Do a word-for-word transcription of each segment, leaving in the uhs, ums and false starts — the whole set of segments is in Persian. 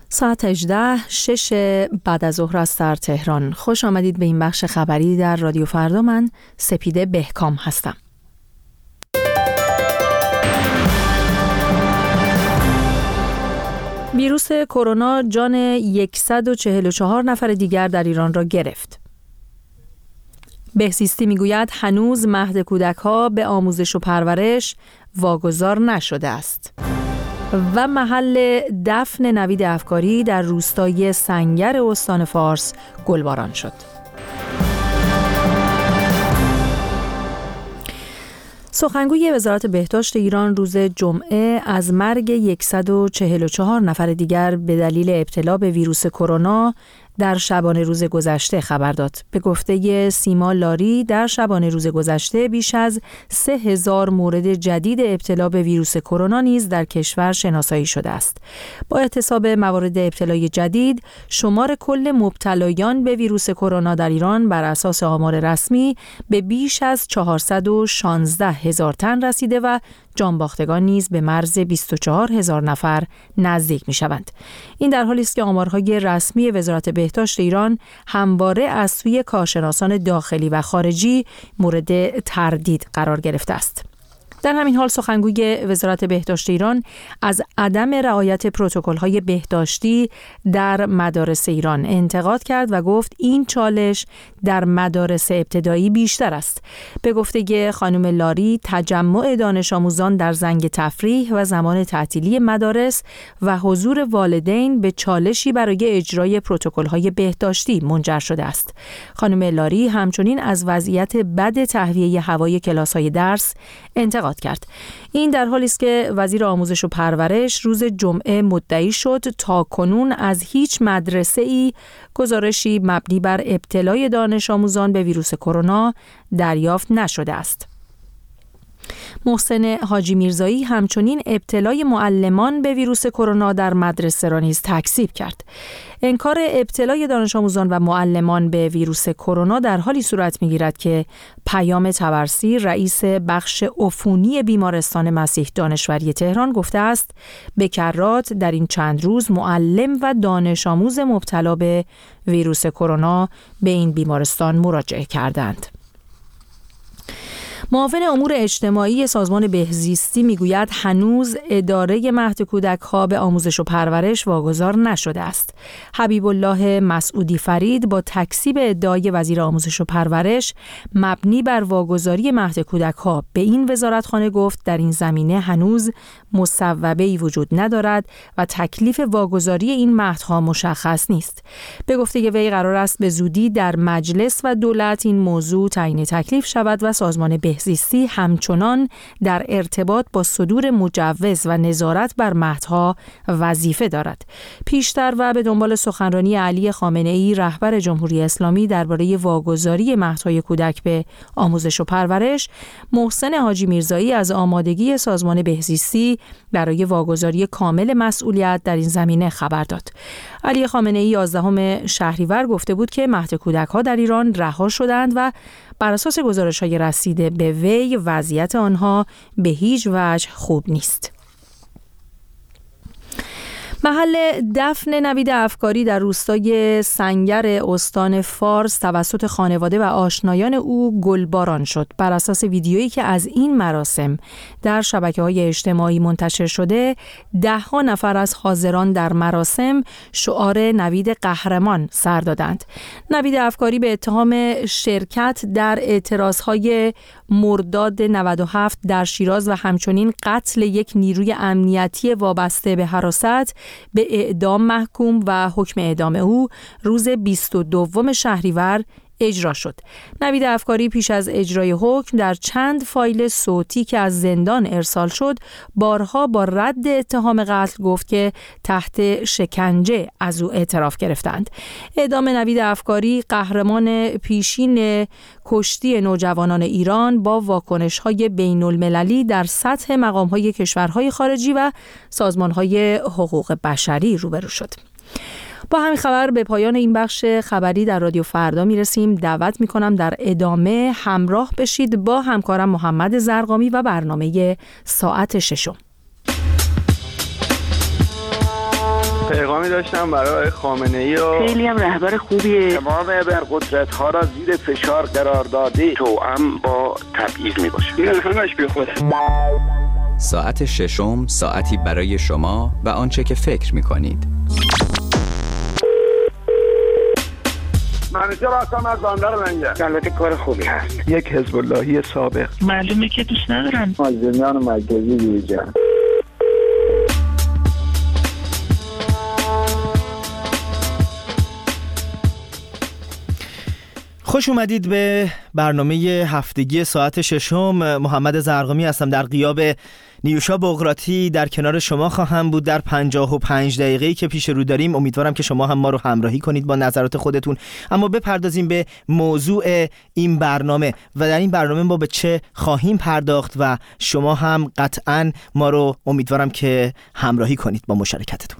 ساعت هجده شش بعد از ظهر است در تهران. خوش آمدید به این بخش خبری در رادیو فردا. من سپیده بهکام هستم. ویروس کرونا جان صد و چهل و چهار نفر دیگر در ایران را گرفت. بهزیستی میگوید هنوز مهد کودک‌ها به آموزش و پرورش واگذار نشده است. و محل دفن نوید افکاری در روستای سنگر استان فارس گلباران شد. سخنگوی وزارت بهداشت ایران روز جمعه از مرگ صد و چهل و چهار نفر دیگر به دلیل ابتلا به ویروس کرونا در شبانه روز گذشته خبر داد. به گفته سیما لاری در شبانه روز گذشته بیش از سه هزار مورد جدید ابتلا به ویروس کرونا نیز در کشور شناسایی شده است. با احتساب موارد ابتلای جدید، شمار کل مبتلایان به ویروس کرونا در ایران بر اساس آمار رسمی به بیش از چهارصد و شانزده هزار تن رسیده و جانباختگان نیز به مرز بیست و چهار هزار نفر نزدیک می شوند. این در حالی است که آمارهای رسمی وزارت بهداشت ایران همواره از سوی کارشناسان داخلی و خارجی مورد تردید قرار گرفته است. در همین حال سخنگوی وزارت بهداشت ایران از عدم رعایت پروتکل‌های بهداشتی در مدارس ایران انتقاد کرد و گفت این چالش در مدارس ابتدایی بیشتر است. به گفته خانم لاری، تجمع دانش آموزان در زنگ تفریح و زمان تعطیلی مدارس و حضور والدین به چالشی برای اجرای پروتکل‌های بهداشتی منجر شده است. خانم لاری همچنین از وضعیت بد تهویه هوای کلاس‌های درس انتقاد کرد. این در حالی است که وزیر آموزش و پرورش روز جمعه مدعی شد تا کنون از هیچ مدرسه‌ای گزارشی مبنی بر ابتلای دانش آموزان به ویروس کرونا دریافت نشده است. محسن حاجی میرزایی همچنین ابتلای معلمان به ویروس کرونا در مدرسه را نیز تکذیب کرد. انکار ابتلای دانش آموزان و معلمان به ویروس کرونا در حالی صورت می‌گیرد که پیام طبرسی، رئیس بخش عفونی بیمارستان مسیح دانشوری تهران گفته است به کرات در این چند روز معلم و دانش آموز مبتلا به ویروس کرونا به این بیمارستان مراجعه کردند. معاون امور اجتماعی سازمان بهزیستی میگوید هنوز اداره مهد کودک‌ها به آموزش و پرورش واگذار نشده است. حبیب الله مسعودی فرید با تکذیب ادعای وزیر آموزش و پرورش مبنی بر واگذاری مهد کودک‌ها به این وزارتخانه گفت در این زمینه هنوز مصوبه‌ای وجود ندارد و تکلیف واگذاری این مهدها مشخص نیست. به گفته وی قرار است به زودی در مجلس و دولت این موضوع تعیین تکلیف شود و سازمان بهزیستی همچنان در ارتباط با صدور مجوز و نظارت بر مهدها وظیفه دارد. پیشتر و به دنبال سخنرانی علی خامنه‌ای رهبر جمهوری اسلامی درباره واگذاری مهدهای کودک به آموزش و پرورش، محسن حاجی میرزایی از آمادگی سازمان بهزیستی برای واگذاری کامل مسئولیت در این زمینه خبر داد. علی خامنه‌ای یازدهم شهریور گفته بود که مهد کودک‌ها در ایران رها شدند و بر اساس گزارش‌های رسیده به وی وضعیت آنها به هیچ وجه خوب نیست. محل دفن نوید افکاری در روستای سنگر استان فارس توسط خانواده و آشنایان او گلباران شد. بر اساس ویدیویی که از این مراسم در شبکه‌های اجتماعی منتشر شده، ده ها نفر از حاضران در مراسم شعار نوید قهرمان سر دادند. نوید افکاری به اتهام شرکت در اعتراضهای مرداد نود و هفت در شیراز و همچنین قتل یک نیروی امنیتی وابسته به حراست به اعدام محکوم و حکم اعدام او روز بیست و دوم شهریور اجرا شد. نوید افکاری پیش از اجرای حکم در چند فایل صوتی که از زندان ارسال شد بارها با رد اتهام قتل گفت که تحت شکنجه از او اعتراف گرفتند. اعدام نوید افکاری قهرمان پیشین کشتی نوجوانان ایران با واکنش‌های بین‌المللی در سطح مقام‌های کشورهای خارجی و سازمان‌های حقوق بشری روبرو شد. با همین خبر به پایان این بخش خبری در رادیو فردا میرسیم. دعوت میکنم در ادامه همراه بشید با همکارم محمد زرقامی و برنامه ساعت ششم. پیغام پیامی داشتم برای خامنه‌ای و خیلی هم رهبر خوبیه. تمام ابرقدرت‌ها را زیر فشار قرار داده، توأم با تبعیض میباشه. این همش بی خوده. ساعت ششم، ساعتی برای شما و آنچه که فکر می‌کنید. منیجر هستم از بندر منجر. البته کار خوبی هست. یک حزب اللهی سابق. معلومه که دوست ندارن. مازندران مرکزی دیجا. خوش اومدید به برنامه هفتگی ساعت ششم. محمد زرقامی هستم. در غیاب نیوشا بقراطی در کنار شما خواهم بود در پنجاه و پنج دقیقه‌ای که پیش رو داریم. امیدوارم که شما هم ما رو همراهی کنید با نظرات خودتون. اما بپردازیم به موضوع این برنامه و در این برنامه ما به چه خواهیم پرداخت و شما هم قطعاً ما رو امیدوارم که همراهی کنید با مشارکتتون.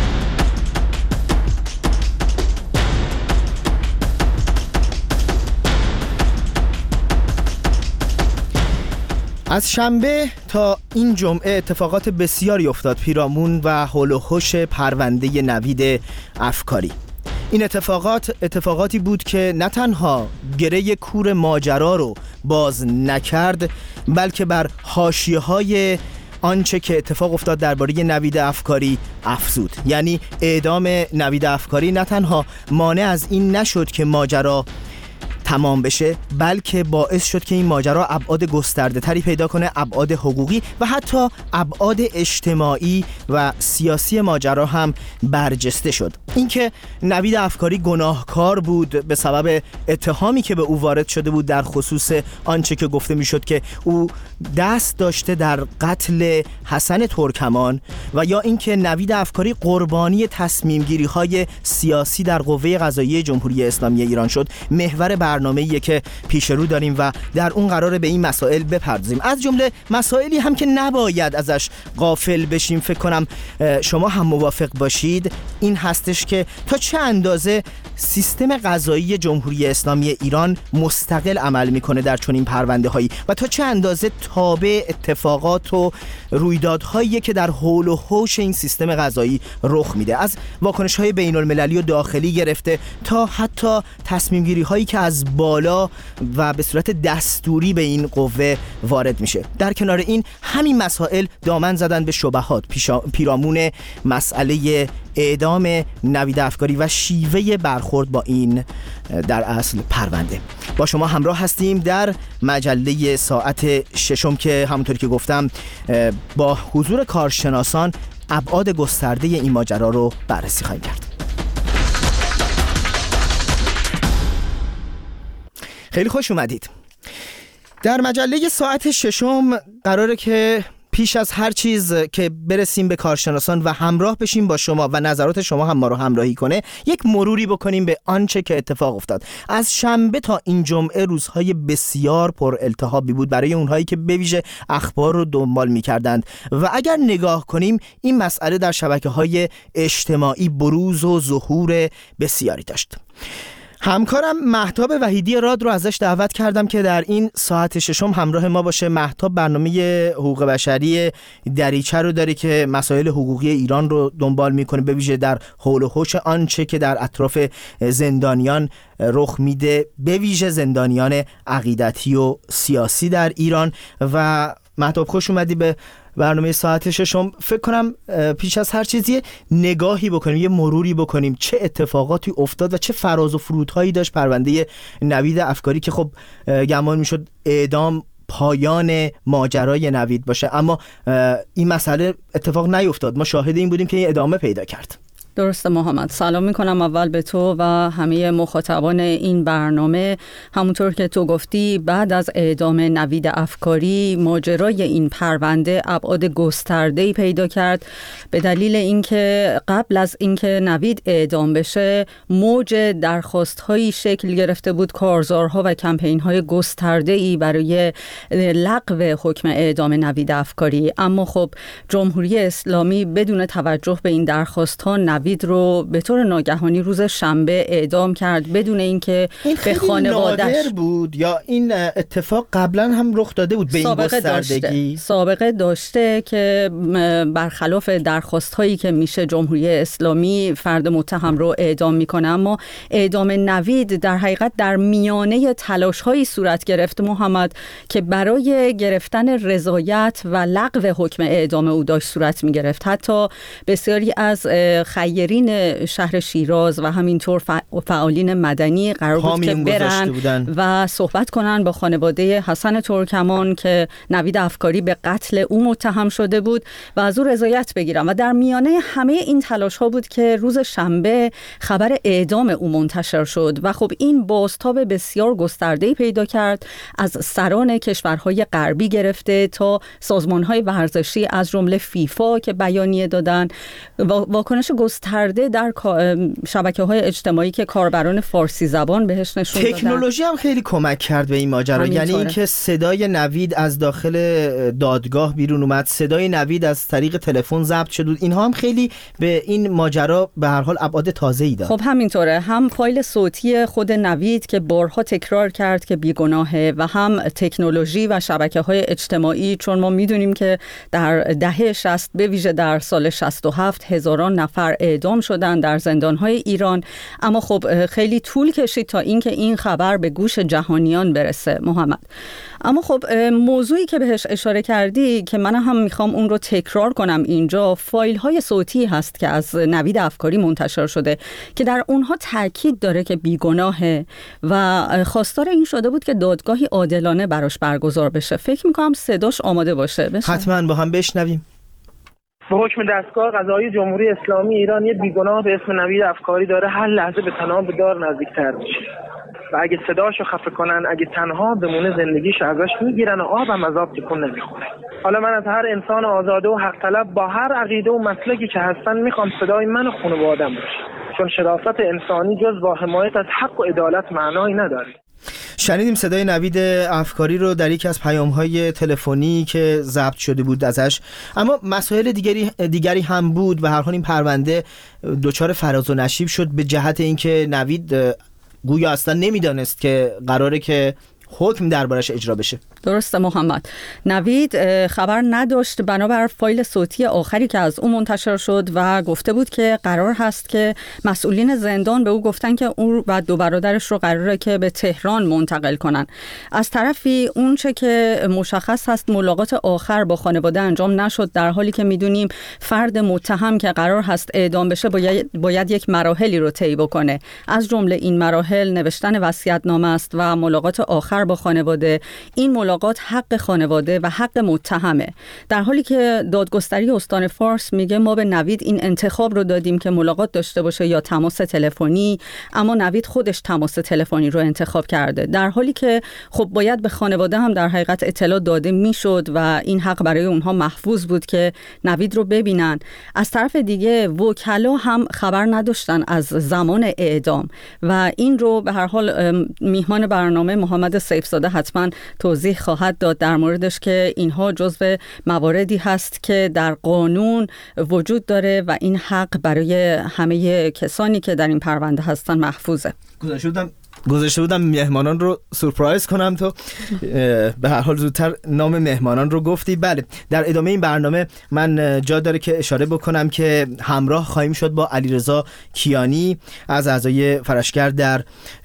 از شنبه تا این جمعه اتفاقات بسیاری افتاد پیرامون و حول و حوش پرونده نوید افکاری. این اتفاقات اتفاقاتی بود که نه تنها گره کور ماجرا رو باز نکرد، بلکه بر حاشیه‌های آنچه که اتفاق افتاد درباره نوید افکاری افزود. یعنی اعدام نوید افکاری نه تنها مانع از این نشد که ماجرا تمام بشه، بلکه باعث شد که این ماجرا ابعاد گسترده تری پیدا کنه، ابعاد حقوقی و حتی ابعاد اجتماعی و سیاسی ماجرا هم برجسته شد. اینکه نوید افکاری گناهکار بود به سبب اتهامی که به او وارد شده بود در خصوص آنچه که گفته میشد که او دست داشته در قتل حسن ترکمان، و یا اینکه نوید افکاری قربانی تصمیم گیری های سیاسی در قوه قضاییه جمهوری اسلامی ایران شد، محور برنامه‌ایه که پیش رو داریم و در اون قراره به این مسائل بپردازیم. از جمله مسائلی هم که نباید ازش غافل بشیم، فکر کنم شما هم موافق باشید، این هستش که تا چه اندازه سیستم قضایی جمهوری اسلامی ایران مستقل عمل میکنه در چنین پرونده‌هایی و تا چه اندازه تابع اتفاقات و رویدادهایی که در حول و حوش این سیستم قضایی رخ میده، از واکنش‌های بین‌المللی و داخلی گرفته تا حتی تصمیم گیری هایی که از بالا و به صورت دستوری به این قوه وارد میشه. در کنار این همین مسائل دامن زدن به شبهات پیرامون مسئله اعدام نوید افکاری و شیوه برخورد با این در اصل پرونده. با شما همراه هستیم در مجله ساعت ششم که همونطوری که گفتم با حضور کارشناسان ابعاد گسترده این ماجرا رو بررسی خواهیم کرد. خیلی خوش اومدید. در مجله ساعت ششم قراره که پیش از هر چیز که برسیم به کارشناسان و همراه بشیم با شما و نظرات شما هم ما رو همراهی کنه، یک مروری بکنیم به آنچه که اتفاق افتاد. از شنبه تا این جمعه روزهای بسیار پر التهابی بود برای اونهایی که به ویژه اخبار رو دنبال می‌کردند و اگر نگاه کنیم این مسئله در شبکه‌های اجتماعی بروز و ظهور بسیاری داشت. همکارم مهتاب وحیدی راد رو ازش دعوت کردم که در این ساعت ششم همراه ما باشه. مهتاب برنامه حقوق بشری دریچه رو داره که مسائل حقوقی ایران رو دنبال میکنه، به ویژه در حول و حوش آنچه که در اطراف زندانیان رخ میده، به ویژه زندانیان عقیدتی و سیاسی در ایران. و مهتاب خوش اومدی به برنامه ساعت ششم. فکر کنم پیش از هر چیزی نگاهی بکنیم، یه مروری بکنیم چه اتفاقاتی افتاد و چه فراز و فرودهایی داشت پرونده نوید افکاری که خب گمان میشد اعدام پایان ماجرای نوید باشه، اما این مسئله اتفاق نیفتاد. ما شاهد این بودیم که این ادامه پیدا کرد. درسته محمد. سلام میکنم اول به تو و همه مخاطبان این برنامه. همونطور که تو گفتی بعد از اعدام نوید افکاری ماجرای این پرونده ابعاد گسترده‌ای پیدا کرد، به دلیل اینکه قبل از اینکه نوید اعدام بشه موج درخواست‌هایی شکل گرفته بود، کارزارها و کمپین‌های گسترده‌ای برای لغو حکم اعدام نوید افکاری. اما خب جمهوری اسلامی بدون توجه به این درخواست‌ها نوید نوید رو به طور ناگهانی روز شنبه اعدام کرد بدون اینکه به خانواده‌اش بود یا این اتفاق قبلا هم رخ داده بود به این گستردگی؟ سابقه داشته که برخلاف درخواست هایی که میشه جمهوری اسلامی فرد متهم رو اعدام میکنه، اما اعدام نوید در حقیقت در میانه تلاش هایی صورت گرفت محمد که برای گرفتن رضایت و لغو حکم اعدام او داشت صورت میگرفت. حتی بسیاری از خیرین شهر شیراز و همینطور فعالین مدنی قرار بود که برن و صحبت کنن با خانواده حسن ترکمان که نوید افکاری به قتل او متهم شده بود و از او رضایت بگیرن. و در میانه همه این تلاش ها بود که روز شنبه خبر اعدام او منتشر شد و خب این بازتاب بسیار گسترده‌ای پیدا کرد، از سران کشورهای غربی گرفته تا سازمانهای ورزشی از جمله فیفا که بیانیه دادن، واکنش گسترده در شبکه‌های اجتماعی که کاربران فارسی زبان بهش نشون دادن. تکنولوژی هم خیلی کمک کرد به این ماجرا، یعنی اینکه صدای نوید از داخل دادگاه بیرون اومد، صدای نوید از طریق تلفن ضبط شد، اینها هم خیلی به این ماجرا به هر حال ابعاد تازه‌ای داد. خب همینطوره، هم فایل صوتی خود نوید که بارها تکرار کرد که بیگناهه و هم تکنولوژی و شبکه‌های اجتماعی، چون ما میدونیم که در دهه شصت به ویژه در سال شصت و هفت هزاران نفر اعدام شدن در زندان‌های ایران، اما خب خیلی طول کشید تا اینکه این خبر به گوش جهانیان برسه محمد. اما خب موضوعی که بهش اشاره کردی که من هم میخوام اون رو تکرار کنم اینجا، فایل های صوتی هست که از نوید افکاری منتشر شده که در اونها تاکید داره که بیگناهه و خواستار این شده بود که دادگاهی عادلانه براش برگزار بشه. فکر میکنم صداش آماده باشه. بشه. حتما با هم بشنویم. به حکم دستگاه قضایی جمهوری اسلامی ایران یه بیگناه به اسم نوید افکاری داره هر لحظه به تناب دار نزدیک‌تر میشه و اگه صداشو خفه کنن، اگه تنها بمونه، زندگیشو ازش میگیرن و آبم از آب تکون نمیخوره. حالا من از هر انسان آزاده و حق طلب با هر عقیده و مسلکی که هستن میخوام صدای من و خانواده‌ام باشه، چون شرافت انسانی جز با حمایت از حق و عدالت معنایی نداره. شنیدیم صدای نوید افکاری رو در یکی از پیام‌های تلفنی که ضبط شده بود ازش، اما مسائل دیگری دیگری هم بود. به هر حال این پرونده دچار فراز و نشیب شد به جهت اینکه نوید گویا اصلا نمیدانست که قراره که حکم دربارش اجرا بشه. درسته محمد. نوید خبر نداشت، بنابر فایل صوتی آخری که از اون منتشر شد و گفته بود که قرار هست که مسئولین زندان به او گفتن که او و دو برادرش رو قراره که به تهران منتقل کنن. از طرفی اون چه که مشخص هست ملاقات آخر با خانواده انجام نشد، در حالی که میدونیم فرد متهم که قرار هست اعدام بشه باید, باید یک مراحلی رو طی بکنه. از جمله این مراحل نوشتن وصیت‌نامه است و ملاقات آخر با خانواده. این ملاقات حق خانواده و حق متهمه، در حالی که دادگستری استان فارس میگه ما به نوید این انتخاب رو دادیم که ملاقات داشته باشه یا تماس تلفنی، اما نوید خودش تماس تلفنی رو انتخاب کرده، در حالی که خب باید به خانواده هم در حقیقت اطلاع داده میشد و این حق برای اونها محفوظ بود که نوید رو ببینن. از طرف دیگه وکلا هم خبر نداشتن از زمان اعدام و این رو به هر حال میهمان برنامه محمد سیفزاده حتما توضیح خواهد داد در موردش که اینها جزو مواردی هست که در قانون وجود داره و این حق برای همه کسانی که در این پرونده هستن محفوظه. گذاشته بودم گذاشته بودم مهمانان رو سورپرایز کنم، تو به هر حال زودتر نام مهمانان رو گفتی. بله، در ادامه این برنامه من جا داره که اشاره بکنم که همراه خواهیم شد با علیرضا کیانی از اعضای فرشگر در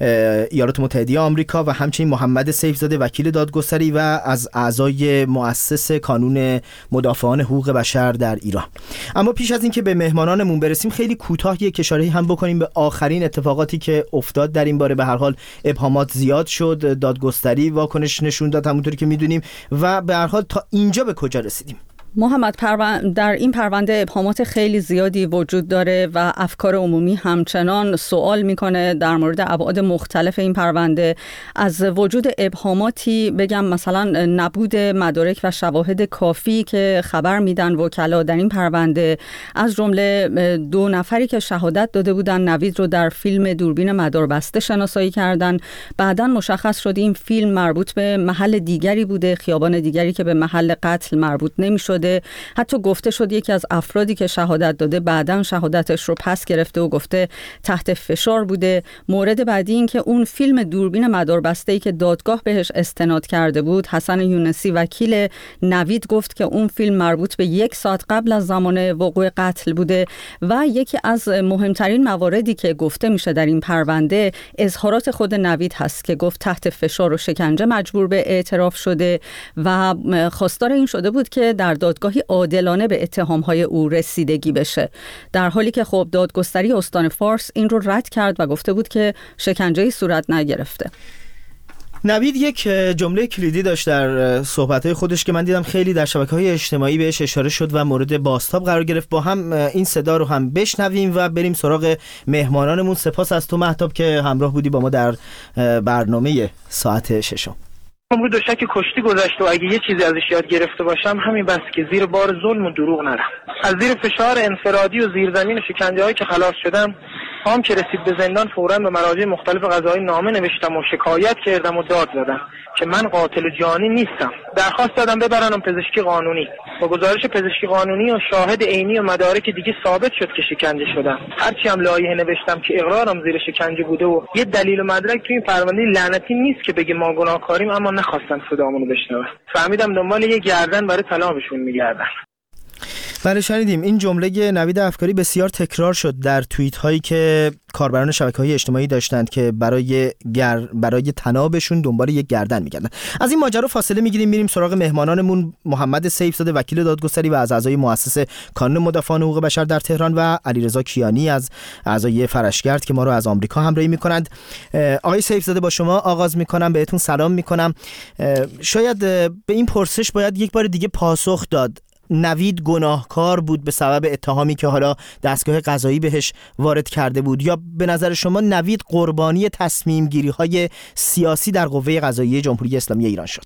ایالات متحده آمریکا و همچنین محمد سیفزاده وکیل دادگستری و از اعضای مؤسس کانون مدافعان حقوق بشر در ایران. اما پیش از اینکه به مهمانانمون برسیم خیلی کوتاه یک اشاره هم بکنیم به آخرین اتفاقاتی که افتاد در این باره. به هر حال ابهامات زیاد شد، دادگستری واکنش نشون داد همونطوری که میدونیم و به هر حال تا اینجا به کجا رسیدیم؟ محمد، پرون... در این پرونده ابهامات خیلی زیادی وجود داره و افکار عمومی همچنان سوال میکنه در مورد ابعاد مختلف این پرونده. از وجود ابهاماتی بگم مثلا نبود مدارک و شواهد کافی که خبر میدن وکلا در این پرونده، از جمله دو نفری که شهادت داده بودن نوید رو در فیلم دوربین مداربسته شناسایی کردن. بعداً مشخص شد این فیلم مربوط به محل دیگری بوده، خیابان دیگری که به محل قتل مربوط نمیشد شده. حتی گفته شد یکی از افرادی که شهادت داده بعداً شهادتش رو پس گرفته و گفته تحت فشار بوده. مورد بعدی این که اون فیلم دوربین مداربسته‌ای که دادگاه بهش استناد کرده بود، حسن یونسی وکیل نوید گفت که اون فیلم مربوط به یک ساعت قبل از زمان وقوع قتل بوده. و یکی از مهمترین مواردی که گفته میشه در این پرونده اظهارات خود نوید هست که گفت تحت فشار و شکنجه مجبور به اعتراف شده و خواستار این شده بود که در دادگاهی عادلانه به اتهامهای او رسیدگی بشه، در حالی که خب دادگستری استان فارس این رو رد کرد و گفته بود که شکنجه‌ای صورت نگرفته. نوید یک جمله کلیدی داشت در صحبت‌های خودش که من دیدم خیلی در شبکه‌های اجتماعی بهش اشاره شد و مورد بازتاب قرار گرفت. با هم این صدا رو هم بشنویم و بریم سراغ مهمانانمون. سپاس از تو مهتاب که همراه بودی با ما در برنامه ساعت ششم. عمر دو شک کشتی گذشت و اگه یه چیزی ازش یاد گرفته باشم همین بس که زیر بار ظلم و دروغ نرم. از زیر فشار انفرادی و زیرزمین و شکنجه‌هایی که خلاص شدم، هم که رسید به زندان فوراً به مراجع مختلف قضایی نامه نوشتم و شکایت کردم و داد زدم که من قاتل جانی نیستم. درخواست دادم ببرنم پزشکی قانونی. با گزارش پزشکی قانونی و شاهد عینی و مدارک دیگه ثابت شد که شکنجه شدم. هرچی هم لایحه نوشتم که اقرارم زیر شکنجه بوده و یه دلیل و مدرک تو این پرونده لعنتی نیست که بگه ما گناهکاریم، اما نخواستن صدامونو بشنون. فهمیدم دنبال یه گردن برای طلاقشون میگردن. بله شنیدیم. این جمله نوید افکاری بسیار تکرار شد در توییت هایی که کاربران شبکه‌های اجتماعی داشتند که برای گر... برای طنابشون دنبال یک گردن می‌گردن. از این ماجرا فاصله می‌گیریم، میریم سراغ مهمانانمون. محمد سیفزاده وکیل دادگستری و از اعضای مؤسسه کانون مدافعان حقوق بشر در تهران و علیرضا کیانی از اعضای فرشگرد که ما رو از آمریکا همراهی می‌کنند. آقای سیفزاده با شما آغاز می‌کنم، بهتون سلام می‌کنم. شاید به این پرسش باید یک بار دیگه پاسخ داد. نوید گناهکار بود به سبب اتهامی که حالا دستگاه قضایی بهش وارد کرده بود، یا به نظر شما نوید قربانی تصمیم گیری های سیاسی در قوه قضاییه جمهوری اسلامی ایران شد؟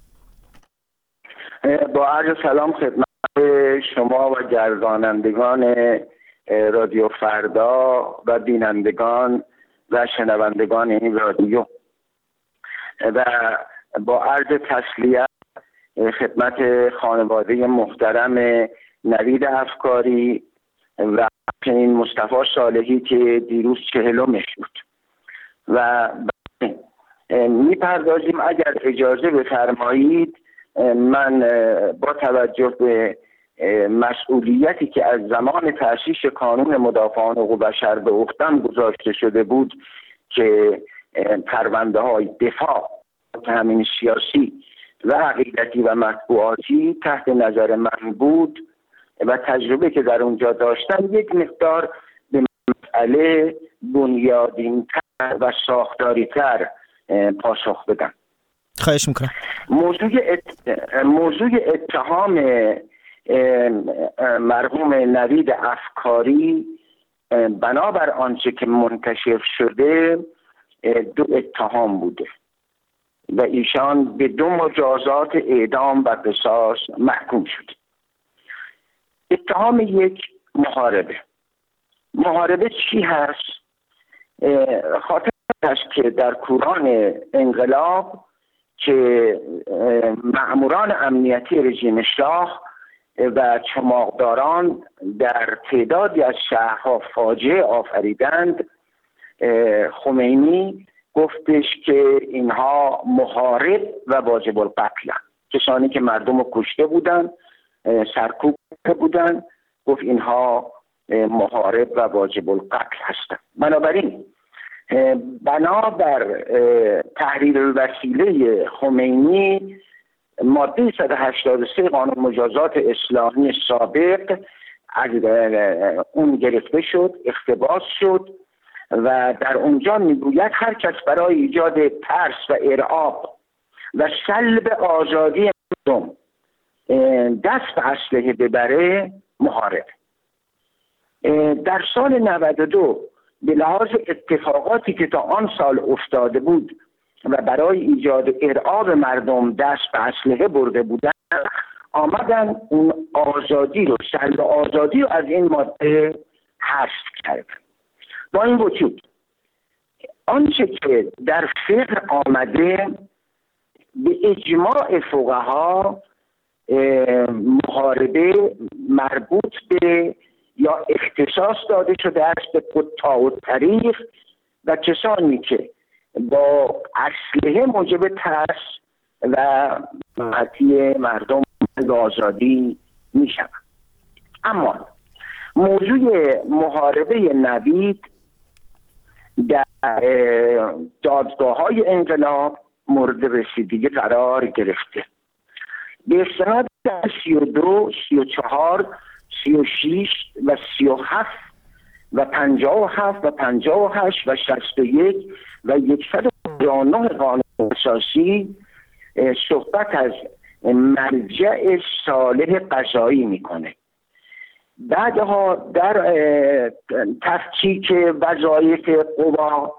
با عرض سلام خدمت شما و گردانندگان رادیو فردا و بینندگان و شنوندگان این رادیو، و با عرض تسلیت خدمت خانواده محترم نوید افکاری و همچنین مصطفی صالحی که دیروز چهلمش بود. و میپردازیم اگر اجازه بفرمایید، من با توجه به مسئولیتی که از زمان تأسیس کانون مدافعان حقوق بشر به عهده‌ام گذاشته شده بود که پرونده های دفاع همین سیاسی و عقیدتی و مطبوعاتی تحت نظر من بود و تجربه که در اونجا داشتم، یک مقدار به مسئله بنیادین‌تر و ساختاری‌تر پاسخ بدم. خواهش میکنم. موضوع ات... موضوع اتهام مرحوم نوید افکاری بنابر آنچه که منکشف شده دو اتهام بوده و ایشان به دو مجازات اعدام و قصاص محکوم شد. اتهام یک محاربه. محاربه چی هست؟ خاطر هست که در کوران انقلاب که مأموران امنیتی رژیم شاه و چماقداران در تعدادی از شهرها فاجعه آفریدند، خمینی گفتش که اینها محارب و واجب القتل، کسانی که مردم رو کشته بودن، سرکوب بودن، گفت اینها محارب و واجب القتل هستند. بنابراین بنابر تحریر الوسیله خمینی ماده صد و هشتاد و سه قانون مجازات اسلامی سابق از اون گرفته شد، اقتباس شد و در اونجا میگوید هر کس برای ایجاد ترس و ارعاب و سلب آزادی مردم دست به اسلحه ببره محارب. در سال نود و دو به لحاظ اتفاقاتی که تا آن سال افتاده بود و برای ایجاد ارعاب مردم دست به اسلحه برده بودن، آمدن اون آزادی رو، سلب آزادی رو از این ماده حذف کردن. با این وجود آنچه که در فقه آمده به اجماع فقها محاربه مربوط به یا اختصاص داده شده است به قطاع الطریق و کسانی که با اسلحه موجب ترس و ناراحتی مردم به آزادی می شود. اما موضوع محاربه نوید در دادگاه‌های انقلاب مورد رسیدگی قرار گرفته. به استناد در سی و دو، سی و چهار، سی و شش و سی و هفت و پنجاه و هفت و پنجاه و هشت و شصت و یک و صد و پنجاه و نه قانون اساسی صحبت از مرجع صالح قضایی میکنه. بعدها در تفکیک وظایف قوا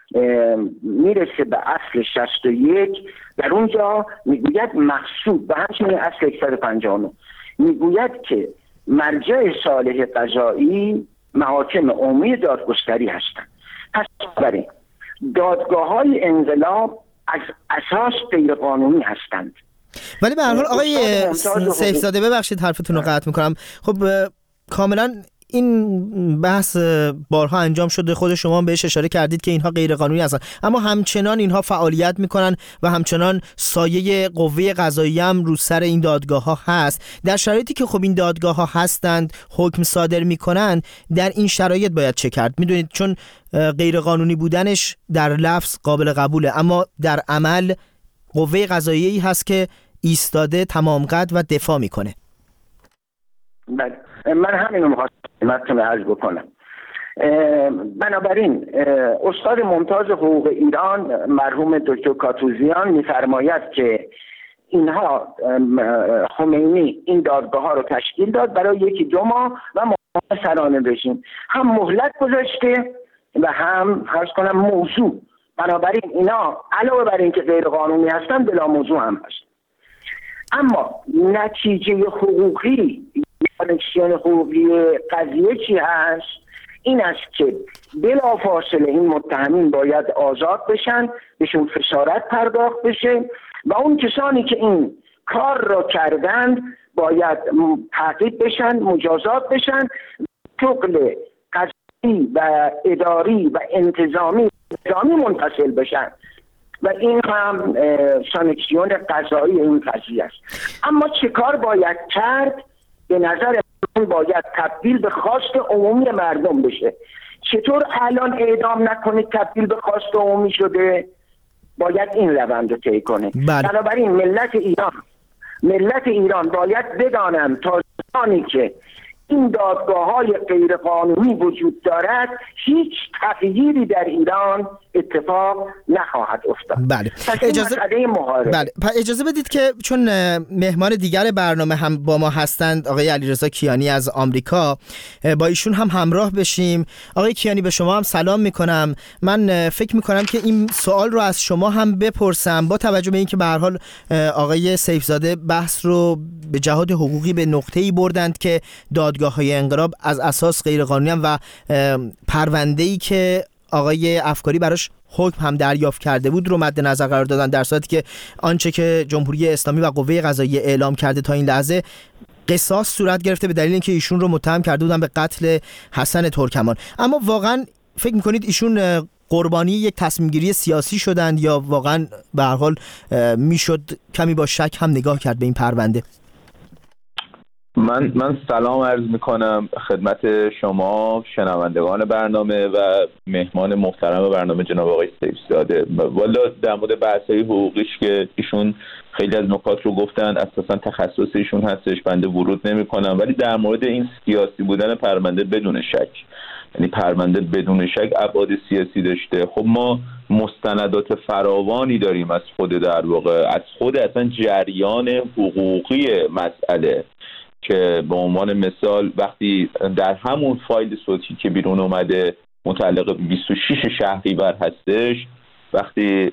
میرسه به اصل شصت و یک، در اونجا میگوید مقصود و همچنین اصل صد و پنجاه و نه میگوید که مرجع صالح قضایی محاکم عمومی دادگستری هستند. پس برای دادگاه های انقلاب از اساس غیر قانونی هستند. ولی به هر حال آقای سیفزاده، ببخشید حرفتون رو قطع میکنم، خب کاملا این بحث بارها انجام شده، خود شما بهش اشاره کردید که اینها غیر قانونی هستن، اما همچنان اینها فعالیت میکنن و همچنان سایه قوه قضاییه هم رو سر این دادگاه ها هست. در شرایطی که خب این دادگاه ها هستند، حکم صادر میکنن، در این شرایط باید چه کرد؟ میدونید چون غیر قانونی بودنش در لفظ قابل قبوله، اما در عمل قوه قضاییه‌ای هست که ایستاده تمام قد و دفاع میکنه. بله، من همینو می‌خواستم خدمتتون عرض بکنم. بنابراین استاد ممتاز حقوق ایران مرحوم دکتر کاتوزیان می‌فرماید که اینها خمینی این دادگاه ها رو تشکیل داد برای یکی دو ماه و ما سرانه بشیم، هم مهلت گذاشته و هم عرض کنم موضوع. بنابراین اینا علاوه بر اینکه غیر قانونی هستن بلا موضوع هم هست. اما نتیجه حقوقی کانکسیون حقوقی قضیه چی هست؟ این است که بلافاصله این متهمین باید آزاد بشن، بهشون خسارت پرداخت بشه و اون کسانی که این کار را کردند باید تعقیب بشن، مجازات بشن، شغل قضایی و اداری و انتظامی انتظامی منفصل بشن و این هم سانکسیون قضایی این قضیه است. اما چه کار باید کرد؟ به نظر من باید تبدیل به خواست عمومی مردم بشه. چطور الان اعدام نکنید تبدیل به خواست عمومی شده؟ باید این روند رو طی کنه. بنابراین ملت ایران ملت ایران باید بدانند تا زمانی که این دادگاه‌های غیر قانونی وجود دارد هیچ تغییری در ایران اتفاق نخواهد افتاد. بله. اجازه بله. اجازه بدید که چون مهمان دیگر برنامه هم با ما هستند آقای علیرضا کیانی از آمریکا، با ایشون هم همراه بشیم. آقای کیانی به شما هم سلام میکنم. من فکر میکنم که این سوال رو از شما هم بپرسم با توجه به اینکه به هر حال آقای سیفزاده بحث رو به جهاد حقوقی به نقطه‌ای بردند که دادگاه‌های انقلاب از اساس غیر قانونی هم و پرونده‌ای که آقای افکاری براش حکم هم دریافت کرده بود رو مد نظر قرار دادن، در صورتی که آنچه که جمهوری اسلامی و قوه قضاییه اعلام کرده تا این لحظه قصاص صورت گرفته به دلیل اینکه ایشون رو متهم کرده بودن به قتل حسن ترکمان. اما واقعا فکر می‌کنید ایشون قربانی یک تصمیم گیری سیاسی شدند یا واقعا به هر حال میشد کمی با شک هم نگاه کرد به این پرونده؟ من من سلام عرض میکنم خدمت شما شنوندگان برنامه و مهمان محترم برنامه جناب آقای سیفزاده. والا در مورد بحث‌های حقوقیش که ایشون خیلی از نکات رو گفتن، اساسا تخصص ایشون هستش، بنده ورود نمی‌کنم، ولی در مورد این سیاسی بودن پرونده بدون شک، یعنی پرونده بدون شک ابعاد سیاسی داشته. خب ما مستندات فراوانی داریم از خود در واقع از خود اصلا جریان حقوقی مسئله که به عنوان مثال وقتی در همون فایل صوتی که بیرون اومده متعلق به بیست و شش شهریور هستش، وقتی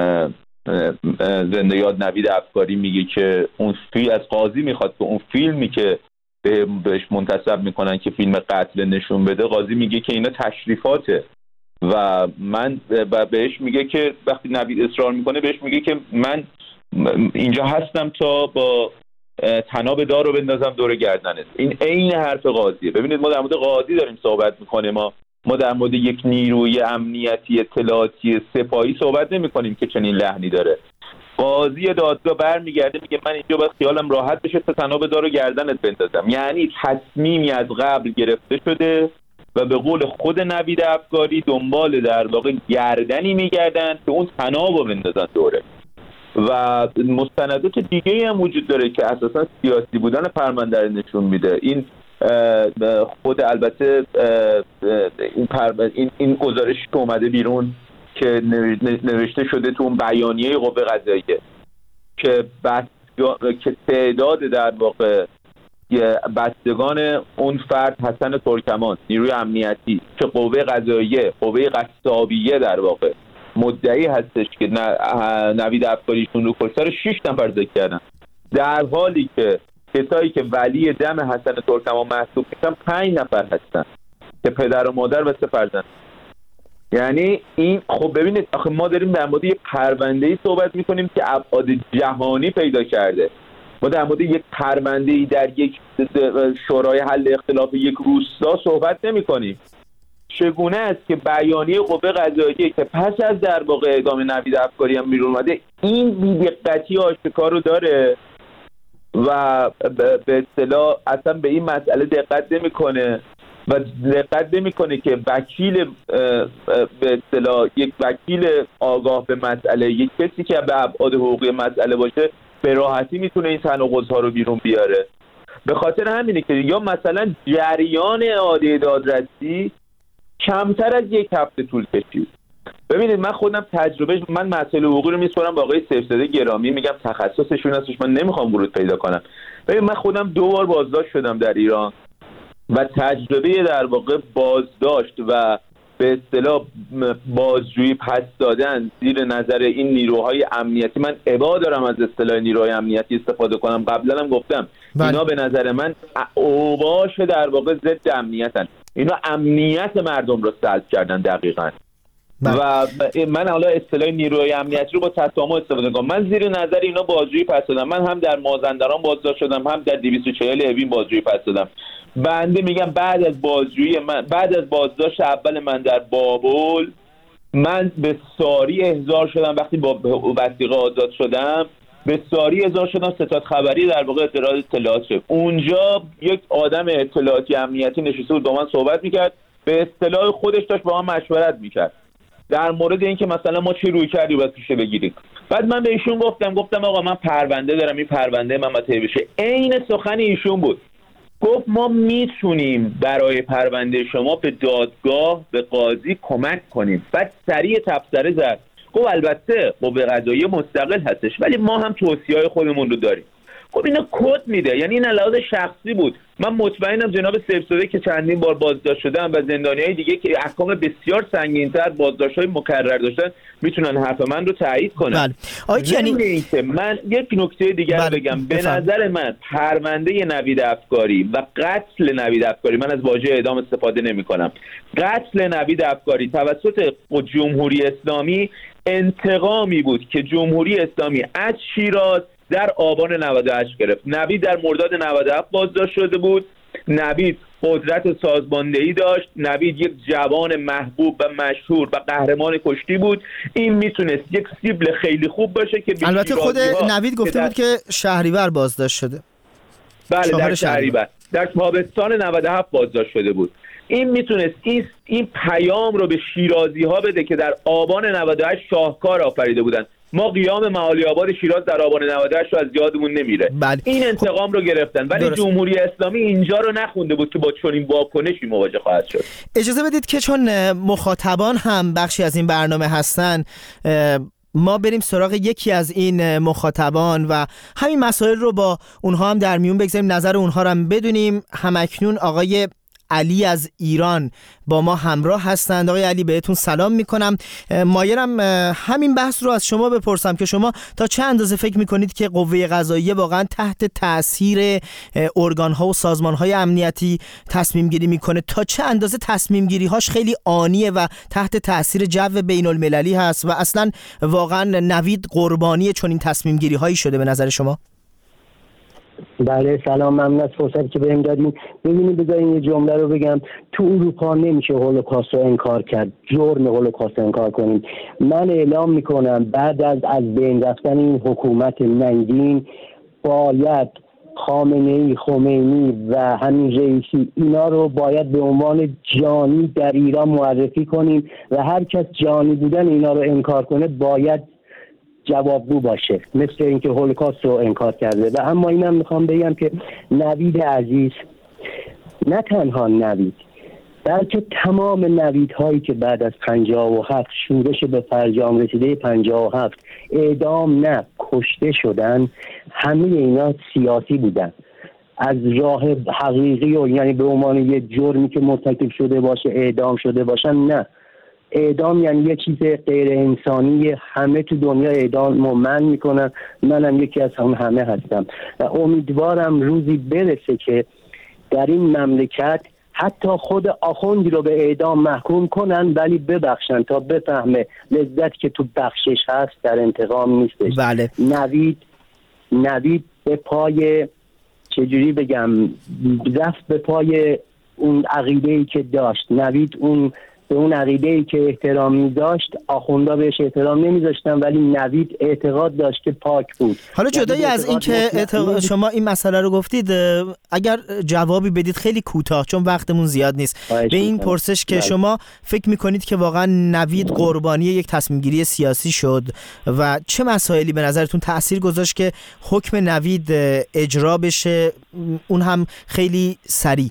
زنده یاد نوید افکاری میگه که اون فیلم از قاضی میخواد که اون فیلمی که بهش منتسب میکنن که فیلم قتل نشون بده، قاضی میگه که اینا تشریفاته و من و بهش میگه که وقتی نوید اصرار میکنه بهش میگه که من اینجا هستم تا با طناب دار رو بندازم دور گردنت. این عین حرف قاضیه. ببینید ما در مورد قاضی داریم صحبت میکنیم، ما ما در مورد یک نیروی امنیتی اطلاعاتی سپاهی صحبت نمیکنیم که چنین لحنی داره. قاضی دادگاه برمیگرده میگه من اینجا باید خیالم راحت بشه تا طناب دار رو گردنت بندازم. یعنی تصمیمی از قبل گرفته شده و به قول خود نوید افکاری دنبال در واقع گردنی میگردن که اون طناب رو بندازن دوره. و مستندات دیگه هم وجود داره که اساسا سیاسی بودن پرونده رو نشون میده. این خود البته این این این گزارشی که اومده بیرون که نوشته شده تو اون بیانیه قوه قضاییه که بس که تعداد در واقع بستگان اون فرد حسن ترکمان نیروی امنیتی که قوه قضاییه قوه قصابیه در واقع مدعی هستش که نوید افکاریشون رو کشته رو شش نفر ذکر کردن، در حالی که کسایی که ولی دم حسن ترکمان محسوب میشن پنج نفر هستن که پدر و مادر و سه فرزند. یعنی این خب ببینید آخه ما داریم در مورد یک پرونده‌ای صحبت میکنیم که ابعاد جهانی پیدا کرده. ما در مورد یک پرونده‌ای در یک شورای حل اختلاف یک روستا صحبت نمی‌کنیم. چگونه است که بیانیه قوه قضاییه که پس از در واقع اعدام نوید افکاری هم بیرون اومده این بی‌دقتی آشکار رو داره و به اصطلاح اصلا به این مسئله دقت نمی‌کنه و دقت نمی‌کنه که وکیل به اصطلاح یک وکیل آگاه به مسئله، یک کسی که به ابعاد حقوقی مسئله باشه به راحتی میتونه این تناقض‌ها رو بیرون بیاره. به خاطر همینه که یا مثلا جریان اعاده دادرسی کمتر از یک هفته طول کشید. ببینید من خودم تجربه من مسائل حقوقی رو میسپارم به آقای سیف‌زاده گرامی، میگم تخصصشون هستش، من نمیخوام ورود پیدا کنم. ببین من خودم دو بار بازداشت شدم در ایران و تجربه در واقع بازداشت و به اصطلاح بازجویی پس دادن زیر نظر این نیروهای امنیتی، من ابا دارم از اصطلاح نیروهای امنیتی استفاده کنم، قبلا هم گفتم بله. اینا به نظر من اوباش در واقع ضد امنیتن، اینا امنیت مردم رو سلب کردن دقیقاً بله. و من حالا اصطلاح نیروهای امنیتی رو با تسامح استفاده کنم. من زیر نظر اینا بازجویی پس دادم، من هم در مازندران بازداشت شدم هم در دویست و چهل اوین بازجویی پس دادم. بنده میگم بعد از بازجویی من بعد از بازداشت اول من در بابل من به ساری احضار شدم. وقتی با وثیقه آزاد شدم به ساری احضار شدم، ستاد خبری در واقع اطلاعات اطلاعات شد. اونجا یک آدم اطلاعاتی امنیتی نشسته بود با من صحبت میکرد، به اصطلاح خودش داشت با من مشورت میکرد در مورد اینکه مثلا ما چی روی کردی باید پیشه بگیریم. بعد من به ایشون گفتم گفتم آقا من پرونده دارم، این پرونده من باید بشه. عین سخن ایشون بود. گفت ما میتونیم برای پرونده شما به دادگاه به قاضی کمک کنیم. بعد سریع تبصره زد. گفت البته قوه قضاییه مستقل هستش ولی ما هم توصیه‌های خودمون رو داریم. خب اینو کد میده، یعنی این علاوه شخصی بود. من مطمئنم جناب سیف‌زاده که چندین بار بازداشت شدن و زندانیای دیگه که احکام بسیار سنگین‌تر بازداشت‌های مکرر داشتن میتونن حرف من رو تایید کنن. بله. آقای کیانی من یک نکته دیگر بله. بگم به بفرم. نظر من پرونده نوید افکاری و قتل نوید افکاری، من از واژه اعدام استفاده نمی‌کنم، قتل نوید افکاری توسط جمهوری اسلامی انتقامی بود که جمهوری اسلامی از شیراز در آبان نود و هشت گرفت. نوید در مرداد نود و هفت بازداشت شده بود. نوید قدرت سازماندهی داشت. نوید یک جوان محبوب و مشهور و قهرمان کشتی بود. این میتونست یک سیبل خیلی خوب باشه که البته خود نوید گفته بود که شهریور بازداشت شده. بله در شهریور در تابستان نود و هفت بازداشت شده بود. این میتونست این این پیام رو به شیرازی ها بده که در آبان نود و هشت شاهکار آفریده بودن. ما قیام معالی آباد شیراز در آبان نود و هشت رو از یادمون نمیره. بله. این انتقام رو گرفتن ولی درست. جمهوری اسلامی اینجا رو نخونده بود که با چنین واکنشی مواجه خواهد شد. اجازه بدید که چون مخاطبان هم بخشی از این برنامه هستن ما بریم سراغ یکی از این مخاطبان و همین مسائل رو با اونها هم در میون بگذاریم، نظر اونها رو هم بدونیم. همکنون آقای علی از ایران با ما همراه هستند. آقای علی بهتون سلام میکنم. مایرم همین بحث رو از شما بپرسم که شما تا چه اندازه فکر میکنید که قوه قضاییه واقعا تحت تاثیر ارگان‌ها و سازمان‌های امنیتی تصمیم گیری میکنه؟ تا چه اندازه تصمیم گیری هاش خیلی آنیه و تحت تاثیر جو بین المللی هست و اصلا واقعا نوید قربانی چون این تصمیم گیری هایی شده به نظر شما؟ بله سلام، ممنون از فرصتی که بهم دادین. ببینید بذارین یه جمله رو بگم. تو اروپا نمیشه هولوکاست رو انکار کرد، جرم هولوکاست رو انکار کنیم. من اعلام میکنم بعد از از بین رفتن این حکومت ننگین باید خامنه‌ای، خمینی و همین رئیسی اینا رو باید به عنوان جانی در ایران معرفی کنیم و هر کس جانی بودن اینا رو انکار کنه باید جوابگو باشه، مثل اینکه هولوکاست رو انکار کرده. و اما اینم میخوام بگم که نوید عزیز نه تنها نوید بلکه تمام نویدهایی که بعد از پنجاه و هفت شورش به فرجام رسیده پنجاه و هفت اعدام نه کشته شدن، همه اینا سیاسی بودن. از راه حقیقی و یعنی به عنوان یه جرمی که مرتکب شده باشه اعدام شده باشن، نه. اعدام یعنی یه چیز غیر انسانی، همه تو دنیا اعدام من میکنن، منم یکی از هم همه هستم و امیدوارم روزی برسه که در این مملکت حتی خود آخوندی رو به اعدام محکوم کنن ولی ببخشن تا بفهمه لذت که تو بخشش هست در انتقام نیستش. بله. نوید نوید به پای چجوری بگم رفت به پای اون عقیده‌ای که داشت. نوید اون به اون عقیده‌ای که احترام می‌داشت آخوندا بهش احترام نمی‌ذاشتن ولی نوید اعتقاد داشت که پاک بود. حالا جدای از این که اعتقاد... شما این مسئله رو گفتید، اگر جوابی بدید خیلی کوتاه چون وقتمون زیاد نیست به این پرسش که شما فکر می‌کنید که واقعا نوید قربانی یک تصمیم گیری سیاسی شد و چه مسائلی به نظرتون تأثیر گذاشت که حکم نوید اجرا بشه، اون هم خیلی سریع؟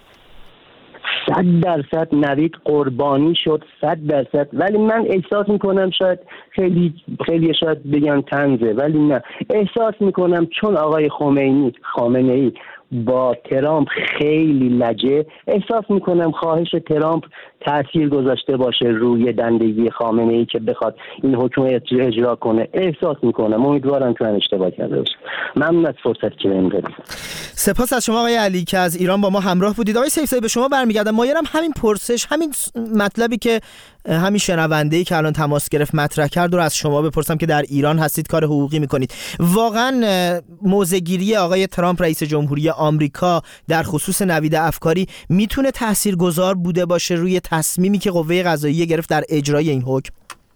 صد درصد نوید قربانی شد، صد درصد. ولی من احساس میکنم شاید خیلی خیلی شاید بگن طنزه ولی نه، احساس میکنم چون آقای خمینی خامنه‌ای با ترامپ خیلی لجه، احساس میکنم خواهش ترامپ تأثیر گذاشته باشه روی دندگی خامنه‌ای که بخواد این حکم اجرا کنه. احساس میکنم، امیدوارم که من اشتباه کرده باشم. ممنون از فرصت که بهم دادید. سپاس از شما آقای علی که از ایران با ما همراه بودید. آقای سیفزاده به شما برمیگردم. مایرم همین پرسش، همین مطلبی که همین شنونده‌ای که الان تماس گرفت مطرح کرد رو از شما بپرسم که در ایران هستید، کار حقوقی میکنید. واقعا موضع‌گیری آقای ترامپ رئیس جمهوری آمریکا در خصوص نوید افکاری میتونه تاثیرگذار بوده باشه روی تصمیمی که قوه قضاییه گرفت در اجرای این حکم؟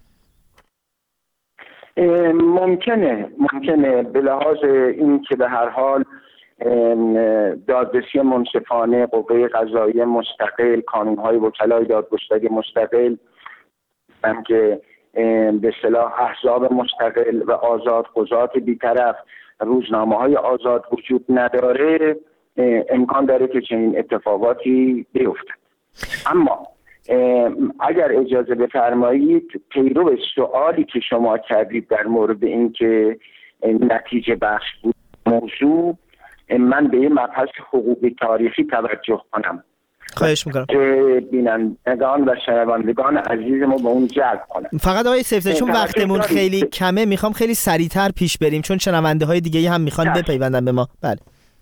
ممکنه ممکنه به لحاظ این که به هر حال دادرسی منصفانه، قوه قضاییه مستقل، کانون‌های وکلای دادگستری مستقل، هم که به اصطلاح احزاب مستقل و آزاد قضات بی‌طرف، روزنامه‌های آزاد وجود نداره، امکان داره که چنین اتفاقاتی بیفته. اما اگر اجازه بفرمایید پیرو سوالی که شما کردید در مورد این که نتیجه بخش بود موضوع، من به این مبحث حقوقی تاریخی توجه کنم. خواهش میکنم که بینندگان و شنوندگان عزیزمو به اون جلب کنم. فقط آقای سیفزاده چون وقتمون خیلی کمه میخوام خیلی سریعتر پیش بریم چون شنونده های دیگه هم میخوان بپیوندن به ما. بله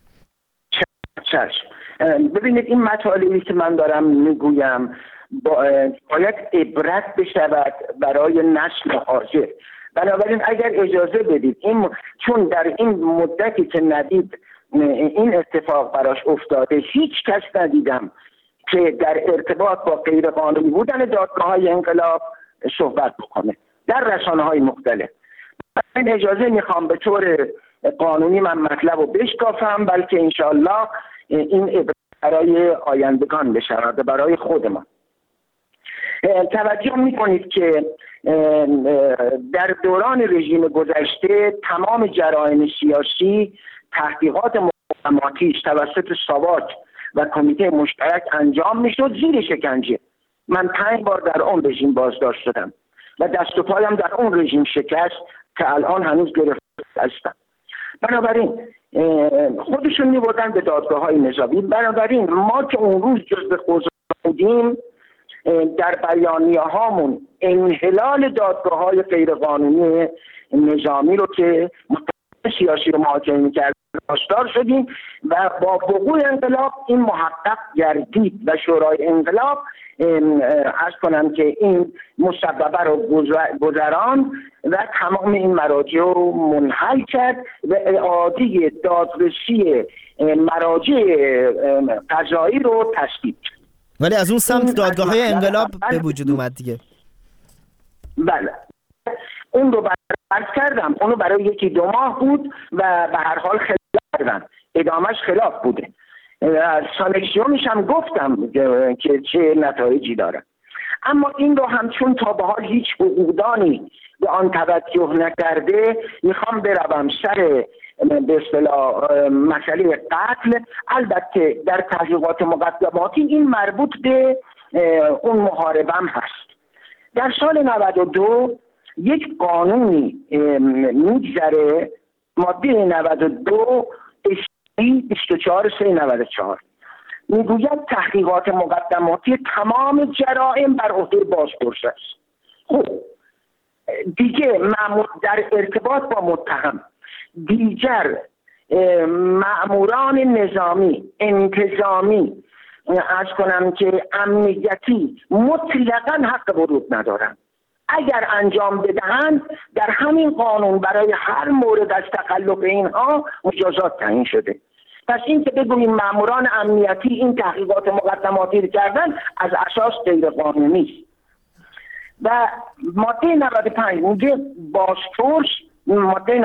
چشم. ببینید این مطالبی که من دارم میگویم باید عبرت بشود برای نسل حاضر. بنابراین اگر اجازه بدید این چون در این مدتی که ندید این اتفاق براش افتاده، هیچ کس ندیدم که در ارتباط با غیر قانونی بودن دادگاه‌های انقلاب صحبت بکنه در رسانه‌های مختلف. من اجازه میخوام به طور قانونی من مطلب رو بشکافم، بلکه انشالله این برای آیندگان بشود، برای خودمان. توجه میکنید که در دوران رژیم گذشته تمام جرایم سیاسی تحقیقات مقدماتیش توسط ساواک و کمیته مشترک انجام میشد زیر شکنجه. من پنج بار در اون رژیم بازداشت شدم و دست و پایم در اون رژیم شکست که الان هنوز گرفته هستم. بنابراین خودشون میبردن به دادگاه‌های نظامی. بنابراین ما که اون روز جزء قضات بودیم در بیانیه هامون انحلال دادگاه‌های غیرقانونی نظامی رو که سیاسی رو محاکمه می‌کرد آشکار شدیم و با وقوع انقلاب این محقق گردید و شورای انقلاب عرض کنم که این مسببه رو گذران و تمام این مراجع رو منحل کرد و اعاده دادرسی مراجع قضایی رو تصویب کرد. ولی از اون سمت دادگاه‌های انقلاب به وجود اومد دیگه. بله اون رو برد کردم، اون رو برای یکی دو ماه بود و به هر حال خلاف کردم، ادامهش خلاف بوده. سانکسیونش هم گفتم که چه نتایجی داره، اما این رو هم چون تا به حال هیچ حقوقدانی به آن توجه نکرده میخوام بروم سر به اصطلاح مسئله قتل. البته در تحقیقات مقدماتی این مربوط به اون محاربه هم هست. در سال نود و دو یک قانونی میگذره، ماده نود و دو بیست و چهار سه نود و چهار میگوید تحقیقات مقدماتی تمام جرائم بر عهده بازپرس است. خب دیگه مأمور در ارتباط با متهم دیگر مأموران نظامی انتظامی عرض کنم که امنیتی مطلقاً حق ورود ندارن. اگر انجام بدهند در همین قانون برای هر مورد از تخلف اینها مجازات تعیین شده. پس این که بگوییم مأموران امنیتی این تحقیقات مقدماتی رو کردن از اساس غیر قانونی است. و ماده نود و پنج میگه بازپرس، ماده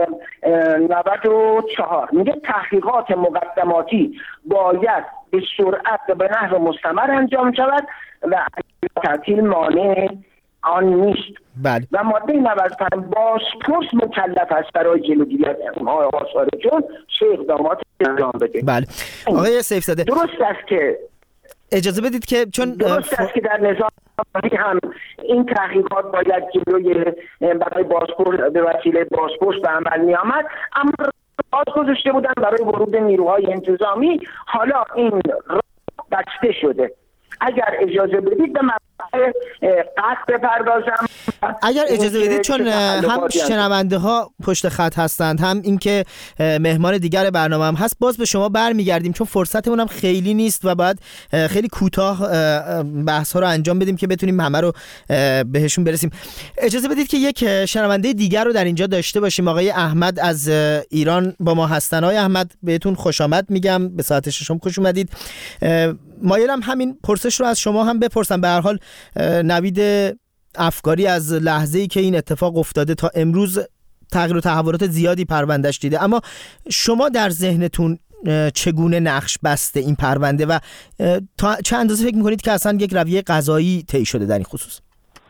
نود و چهار میگه تحقیقات مقدماتی باید به سرعت و به نحو مستمر انجام شود و تعطیل مانع آن نیست. بله. و ماده نود و پنج بازپرس مکلف است برای جلوگیری از آثار جرم چه اقدامات انجام بده. بله. آقای سیفزاده درست است که اجازه بدید که چون درست است که در نظام هم این تحقیقات باید جلوی برای بازپرس به وسیله بازپرس به عمل می آمد، اما باز گذاشته بودن برای ورود نیروهای انتظامی. حالا این راه بسته شده. اگر اجازه بدید به مسئله قصد بپردازم. اگر اجازه بدید چون هم شنونده ها پشت خط هستند هم اینکه مهمان دیگر برنامه هم هست، باز به شما برمیگردیم چون فرصتمون هم خیلی نیست و باید خیلی کوتاه بحث ها رو انجام بدیم که بتونیم همه رو بهشون برسیم. اجازه بدید که یک شنونده دیگر رو در اینجا داشته باشیم. آقای احمد از ایران با ما هستن. آقای احمد بهتون خوش آمد میگم، به ساعت ششم خوش اومدید. مایلم همین پرسش رو از شما هم بپرسم. به هر حال نوید افکاری از لحظه‌ای که این اتفاق افتاده تا امروز تغییر و تحولات زیادی پروندهش دیده، اما شما در ذهنتون چگونه نقش بسته این پرونده و تا چه اندازه فکر میکنید که اصلا یک رویه قضایی طی شده در این خصوص؟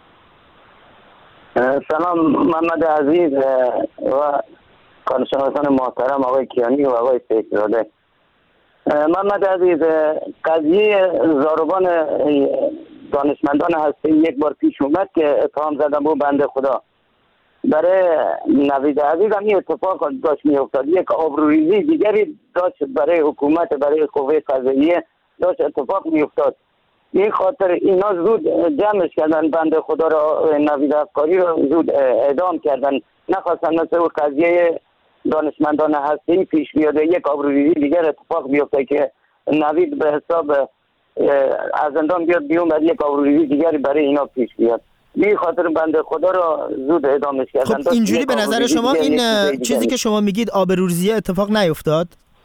سلام محمد عزیز و کارشناسان محترم آقای کیانی و آقای سیفزاده. محمد عزیز، قضیه زاروبان دانشمندان هسته یک بار پیش اومد که اتهام زدن بود بنده خدا. برای نوید عزیز هم این اتفاق داشت می افتاد. یک آبروریزی دیگری داشت برای حکومت، برای قوه قضاییه داشت اتفاق می افتاد. این خاطر اینا زود جمعش کردن بنده خدا را، نوید افکاری را زود اعدام کردن. نخواستن مثل اون قضیه دانشمندان هسته‌ای پیش بیاده یک آبروریزی دیگر اتفاق بیفته که نوید به حساب از زندان بیاد بیرون و یک آبروریزی دیگری برای اینا پیش بیاد. این خاطر بنده خدا را زود اعدامش کردن. خب اینجوری به نظر شما این چیزی که شما میگید آبروریزی اتفاق نیفتاد؟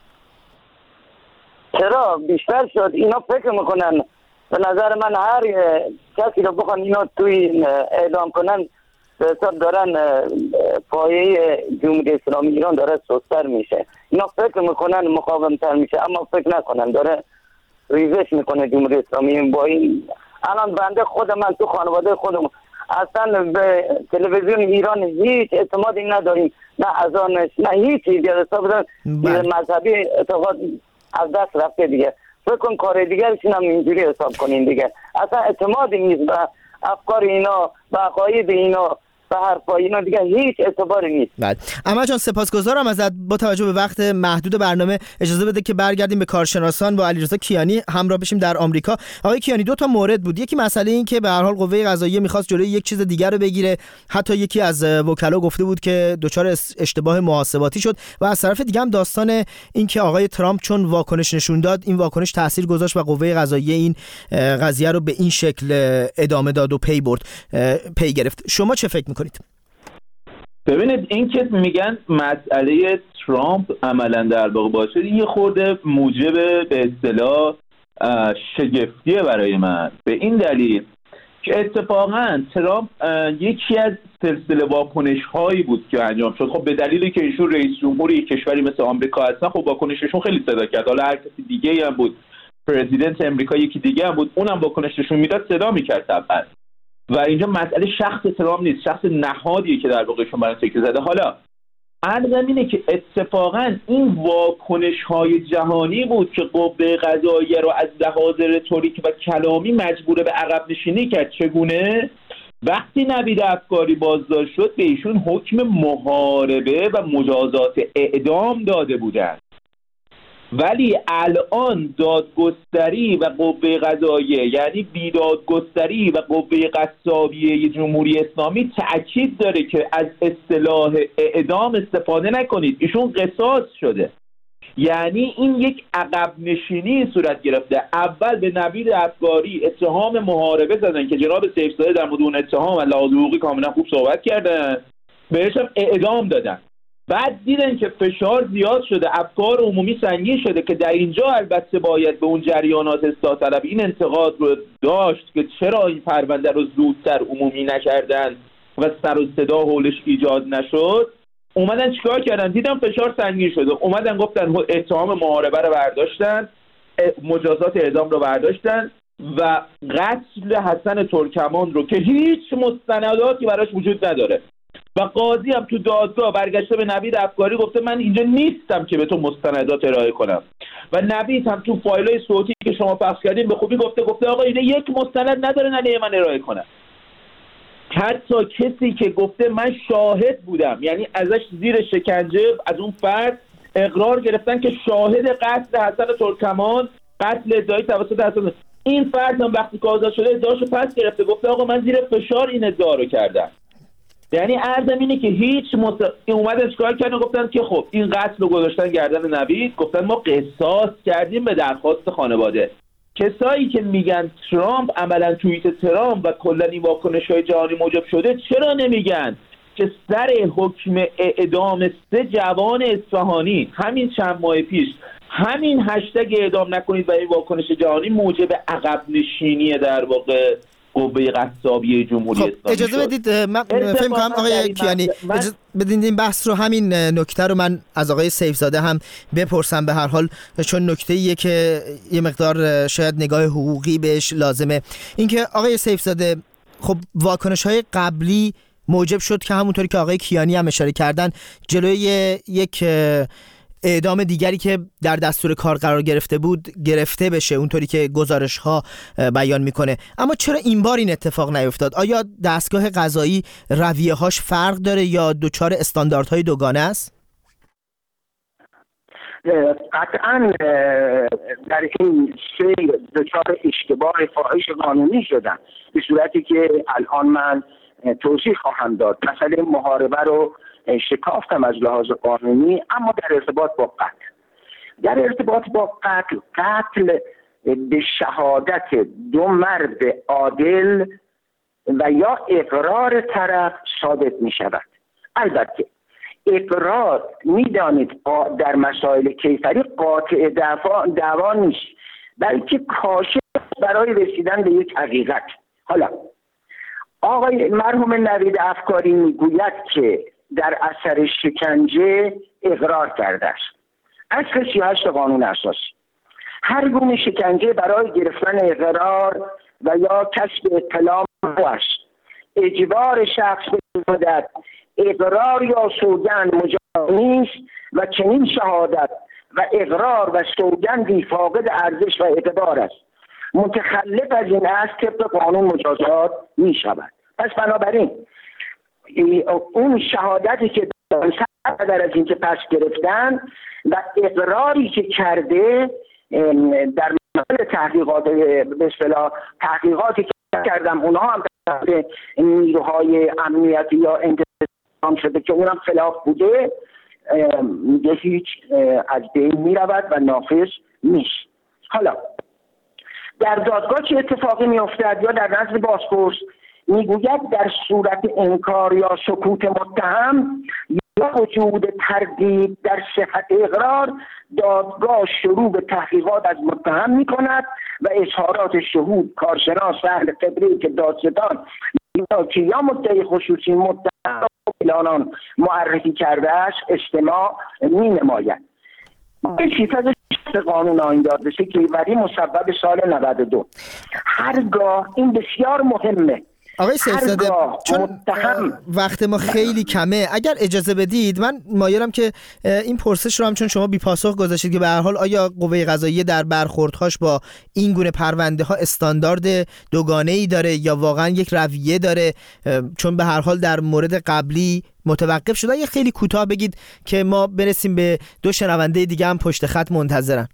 چرا بیشتر شد. اینا فکر میکنن، به نظر من هر کسی رو بخوان اینا توی اعدام کنن به حساب دارن پایه جمهوری اسلامی ایران داره سستر میشه. اینا فکر میکنن مقاومتر میشه، اما فکر نکنن داره ریزش میکنه جمهوری اسلامی. با این الان بنده خود من تو خانواده خودم اصلا به تلویزیون ایران هیچ اعتمادی نداریم، نه از آنش نه هیچی دیگه. حساب مذهبی اعتقاد از دست رفته دیگه. فکر کن کار دیگرشون هم اینجوری حساب کنین دیگه. اصلا اعتمادی نیست به افکار اینا، به عقاید اینا. و حرفای اینا دیگه هیچ اعتباری نیست. بله اما جان سپاسگزارم ازت. با توجه به وقت محدود برنامه اجازه بده که برگردیم به کارشناسان با علیرضا کیانی همراه بشیم در آمریکا. آقای کیانی دو تا مورد بود، یکی مسئله این که به هر حال قوه قضاییه می‌خواست جلوی یک چیز دیگر رو بگیره، حتی یکی از وکلا گفته بود که دچار اشتباه محاسباتی شد، و از طرف دیگه هم داستان این که آقای ترامپ چون واکنش نشون داد این واکنش تاثیر گذاشت و قوه قضاییه این قضیه رو به این شکل ادامه داد و پی برد پی گرفت. شما چه فکر می‌کنید؟ ببینید این که میگن مسئله ترامپ عملا در واقع باشه یه خورده موجب به اصطلاح شگفتیه برای من، به این دلیل که اتفاقا ترامپ یکی از سلسله واکنش هایی بود که انجام شد. خب به دلیلی که ایشون رئیس جمهور یک کشوری مثل آمریکا هستن، خب واکنششون خیلی صدا کرد. حالا هر کسی دیگه هم بود، پرزیدنت امریکا یکی دیگه هم بود، اونم واکنششون میداد صدا میکرد طبعا. و اینجا مسئله شخص ترامپ نیست، شخص نهادیه که در واقع شما برای تکیه زده. حالا عرضم اینه که اتفاقا این واکنش های جهانی بود که قوه قضاییه رو از لحاظ رتوریک و کلامی مجبور به عقب نشینی کرد. چگونه؟ وقتی نوید افکاری بازداشت شد به ایشون حکم محاربه و مجازات اعدام داده بودند، ولی الان دادگستری و قوه قضاییه یعنی بیدادگستری و قوه قصابیه جمهوری اسلامی تأکید داره که از اصطلاح اعدام استفاده نکنید، ایشون قصاص شده. یعنی این یک عقب نشینی صورت گرفته. اول به نوید افکاری اتهام محاربه زدن که جناب سیفزاده در مورد اون اتهام و لحاظ حقوقی کاملا خوب صحبت کردن، بهش هم اعدام دادن. بعد دیدن که فشار زیاد شده، افکار عمومی سنگین شده که در اینجا البته باید به اون جریانات اصلاح طلب این انتقاد رو داشت که چرا این پرونده رو زودتر عمومی نکردن و سر و صدا حولش ایجاد نشد. اومدن چیکار کردن؟ دیدن فشار سنگین شده، اومدن گفتن اتهام محاربه رو برداشتن، مجازات اعدام رو برداشتن و قتل حسن ترکمان رو که هیچ مستنداتی براش وجود نداره و قاضی هم تو دادگاه برگشته به نوید افکاری گفته من اینجا نیستم که به تو مستندات ارائه کنم، و نوید هم تو فایلای صوتی که شما پخش کردین به خوبی گفته گفته آقا اینه یک مستند نداره علیه من ارائه کنم. حتی کسی که گفته من شاهد بودم، یعنی ازش زیر شکنجه از اون فرد اقرار گرفتن که شاهد قتل حسن ترکمان، قتل ادعایی توسط حسن، این فرد هم وقتی که آزاد شده ادعاشو پس گرفته گفته آقا من زیر فشار این ادعا رو کردم. یعنی عرضم اینه که هیچ مست... اومدن چیکار کردن؟ گفتن که خب این قتل رو گذاشتن گردن نوید، گفتن ما قصاص کردیم به درخواست خانواده. کسایی که میگن ترامپ عملا توییت ترامپ و کلا این واکنش‌های جهانی موجب شده، چرا نمیگن که سر حکم اعدام سه جوان اصفهانی همین چند ماه پیش همین هشتگ اعدام نکنید و این واکنش جهانی موجب عقب نشینی در واقع قوه قصابیه جمهوری خب اسلامی اجازه شد. بدید من فکر کنم آقای کیانی من... اجازه بدید این بحث رو، همین نکته رو من از آقای سیفزاده هم بپرسم، به هر حال چون نکته‌ایه که یه مقدار شاید نگاه حقوقی بهش لازمه. اینکه آقای سیفزاده خب واکنش‌های قبلی موجب شد که همونطوری که آقای کیانی هم اشاره کردن جلوی یک اعدام دیگری که در دستور کار قرار گرفته بود گرفته بشه، اونطوری که گزارش ها بیان میکنه. اما چرا این بار این اتفاق نیفتاد؟ آیا دستگاه قضایی رویه هاش فرق داره یا دوچار استانداردهای دوگانه است؟ قطعا در این سیر دوچار اشتباه فاحش قانونی شدن، به صورتی که الان من توضیح خواهم داد. مسئله محاربه رو شکافتم از لحاظ قانونی، اما در ارتباط با قتل در ارتباط با قتل قتل به شهادت دو مرد عادل و یا اقرار طرف ثابت می شود. البته اقرار میدانید در مسائل کیفری قاطع دعوا دعوا نیست، بلکه کاشف برای رسیدن به یک حقیقت. حالا آقای مرحوم نوید افکاری میگوید که در اثر شکنجه اقرار کرده است. اصل سی و هشت قانون اساسی هر گونه شکنجه برای گرفتن اقرار و یا کسب اطلاع است. اجبار شخص به شهادت اقرار یا سوگند مجاز نیست و چنین شهادت و اقرار و سوگندی فاقد ارزش و اعتبار است. متخلف از این است طبق قانون مجازات می شود. پس بنابراین اون شهادتی که در از اینکه پس گرفتن و اقراری که کرده در مورد تحقیقات به اصطلاح تحقیقاتی که کردم اونها هم در نیروهای امنیتی یا انتظام شده که اونم خلاف بوده، میگه هیچ از بین میرود و نافذ نیست. حالا در دادگاه چه اتفاقی میافتد یا در نزد بازپرس؟ میگوید در صورت انکار یا سکوت متهم یا وجود تردید در صحت اقرار، دادگاه شروع به تحقیقات از متهم میکند و اظهارات شهود، کارشناس اهل خبره که دادستان یا که یا مدعی خصوصی متهم اعلان معرفی کرده است استماع می نماید. سیصد و شصت قانون آیین دادرسی که ولی مصوب سال نود و دو. هرگاه این بسیار مهمه آقای سیف‌زاده، چون متهم... وقت ما خیلی کمه، اگر اجازه بدید من مایلم که این پرسش رو هم چون شما بی پاسخ گذاشتید که به هر حال آیا قوه قضاییه در برخوردهاش با این گونه پرونده ها استاندارد دوگانه‌ای داره یا واقعا یک رویه داره، چون به هر حال در مورد قبلی متوقف شده. اگه خیلی کوتاه بگید که ما برسیم به دو شنونده دیگه هم پشت خط منتظرن.